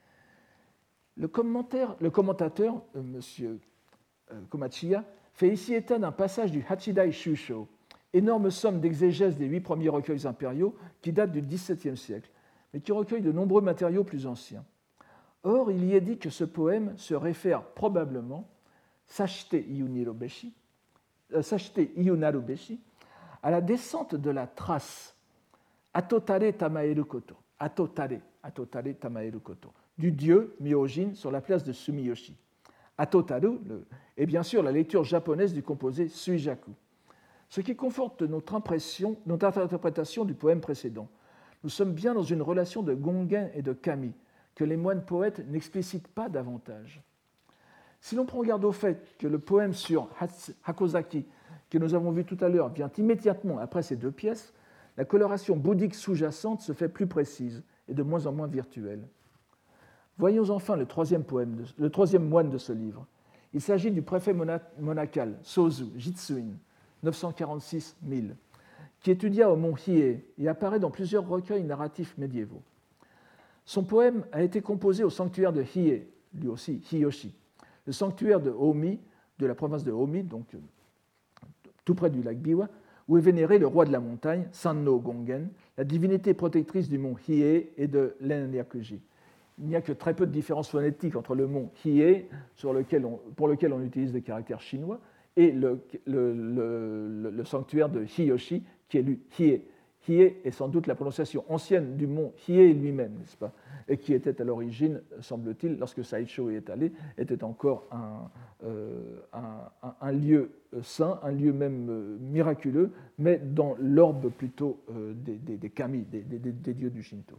Le, le commentateur, euh, M. Euh, Komachiya, fait ici état d'un passage du Hachidai Shusho, énorme somme d'exégèse des huit premiers recueils impériaux qui datent du dix-septième siècle, mais qui recueille de nombreux matériaux plus anciens. Or, il y est dit que ce poème se réfère probablement, Sashite Iyunarubeshi, euh, Sashite Iyunarubeshi, à la descente de la trace Atotare Tamaeru Koto, Atotare, Atotare Tamaeru Koto, du dieu Myojin sur la place de Sumiyoshi. Atotaru est bien sûr la lecture japonaise du composé Suijaku, ce qui conforte notre impression, notre interprétation du poème précédent. Nous sommes bien dans une relation de Gongen et de Kami, que les moines poètes n'explicitent pas davantage. Si l'on prend garde au fait que le poème sur Hakozaki, que nous avons vu tout à l'heure, vient immédiatement après ces deux pièces, la coloration bouddhique sous-jacente se fait plus précise et de moins en moins virtuelle. Voyons enfin le troisième, poème de, le troisième moine de ce livre. Il s'agit du préfet monacal Sozu Jitsuin, neuf cent quarante-six à mille, qui étudia au mont Hiei et apparaît dans plusieurs recueils narratifs médiévaux. Son poème a été composé au sanctuaire de Hiei, lui aussi Hiyoshi, le sanctuaire de Omi, de la province de Omi, donc tout près du lac Biwa, où est vénéré le roi de la montagne, Sanno Gongen, la divinité protectrice du mont Hiei et de l'Enryakuji. Il n'y a que très peu de différences phonétiques entre le mont Hiei, sur lequel on, pour lequel on utilise des caractères chinois, et le, le, le, le sanctuaire de Hiyoshi, qui est lu Hiei. Hiei est sans doute la prononciation ancienne du mont Hiei lui-même, n'est-ce pas, et qui était à l'origine, semble-t-il, lorsque Saicho y est allé, était encore un, euh, un, un lieu saint, un lieu même euh, miraculeux, mais dans l'orbe plutôt euh, des, des, des kami, des, des, des dieux du Shinto.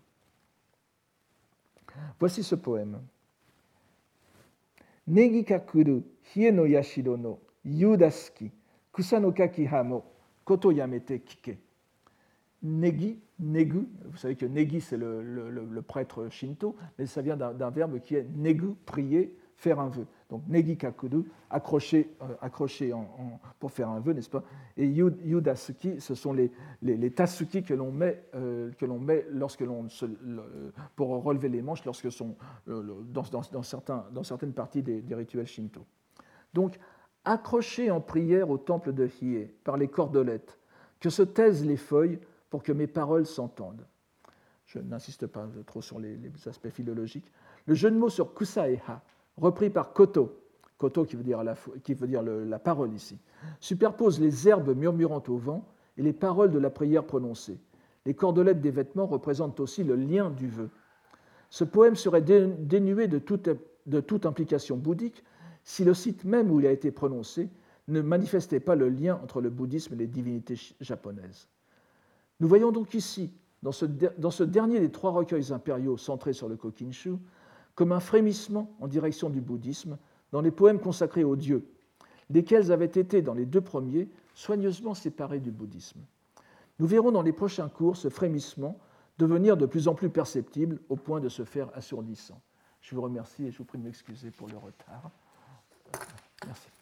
Voici ce poème. Negi kakuru hie no yashiro no yudasuki kusa no kakiha mo koto yamete kike. Negi, negu, vous savez que negi c'est le, le, le prêtre shinto, mais ça vient d'un, d'un verbe qui est negu, prier, faire un vœu. Donc negi kakuru, accrocher, euh, accrocher en, en, pour faire un vœu, n'est-ce pas? Et yudasuki, ce sont les, les, les tasuki que l'on met, euh, que l'on met lorsque l'on se, le, pour relever les manches, lorsque sont euh, dans, dans, dans, certains, dans certaines parties des, des rituels shinto. Donc accrocher en prière au temple de Hiei par les cordelettes, que se taisent les feuilles pour que mes paroles s'entendent. Je n'insiste pas trop sur les, les aspects philologiques. Le jeu de mots sur kusa et ha, repris par koto, koto qui veut dire, la, qui veut dire le, la parole ici, superpose les herbes murmurant au vent et les paroles de la prière prononcée. Les cordelettes des vêtements représentent aussi le lien du vœu. Ce poème serait dénué de toute, de toute implication bouddhique si le site même où il a été prononcé ne manifestait pas le lien entre le bouddhisme et les divinités japonaises. Nous voyons donc ici, dans ce, dans ce dernier des trois recueils impériaux centrés sur le Kokinshu, comme un frémissement en direction du bouddhisme, dans les poèmes consacrés aux dieux, lesquels avaient été, dans les deux premiers, soigneusement séparés du bouddhisme. Nous verrons dans les prochains cours ce frémissement devenir de plus en plus perceptible au point de se faire assourdissant. Je vous remercie et je vous prie de m'excuser pour le retard. Merci.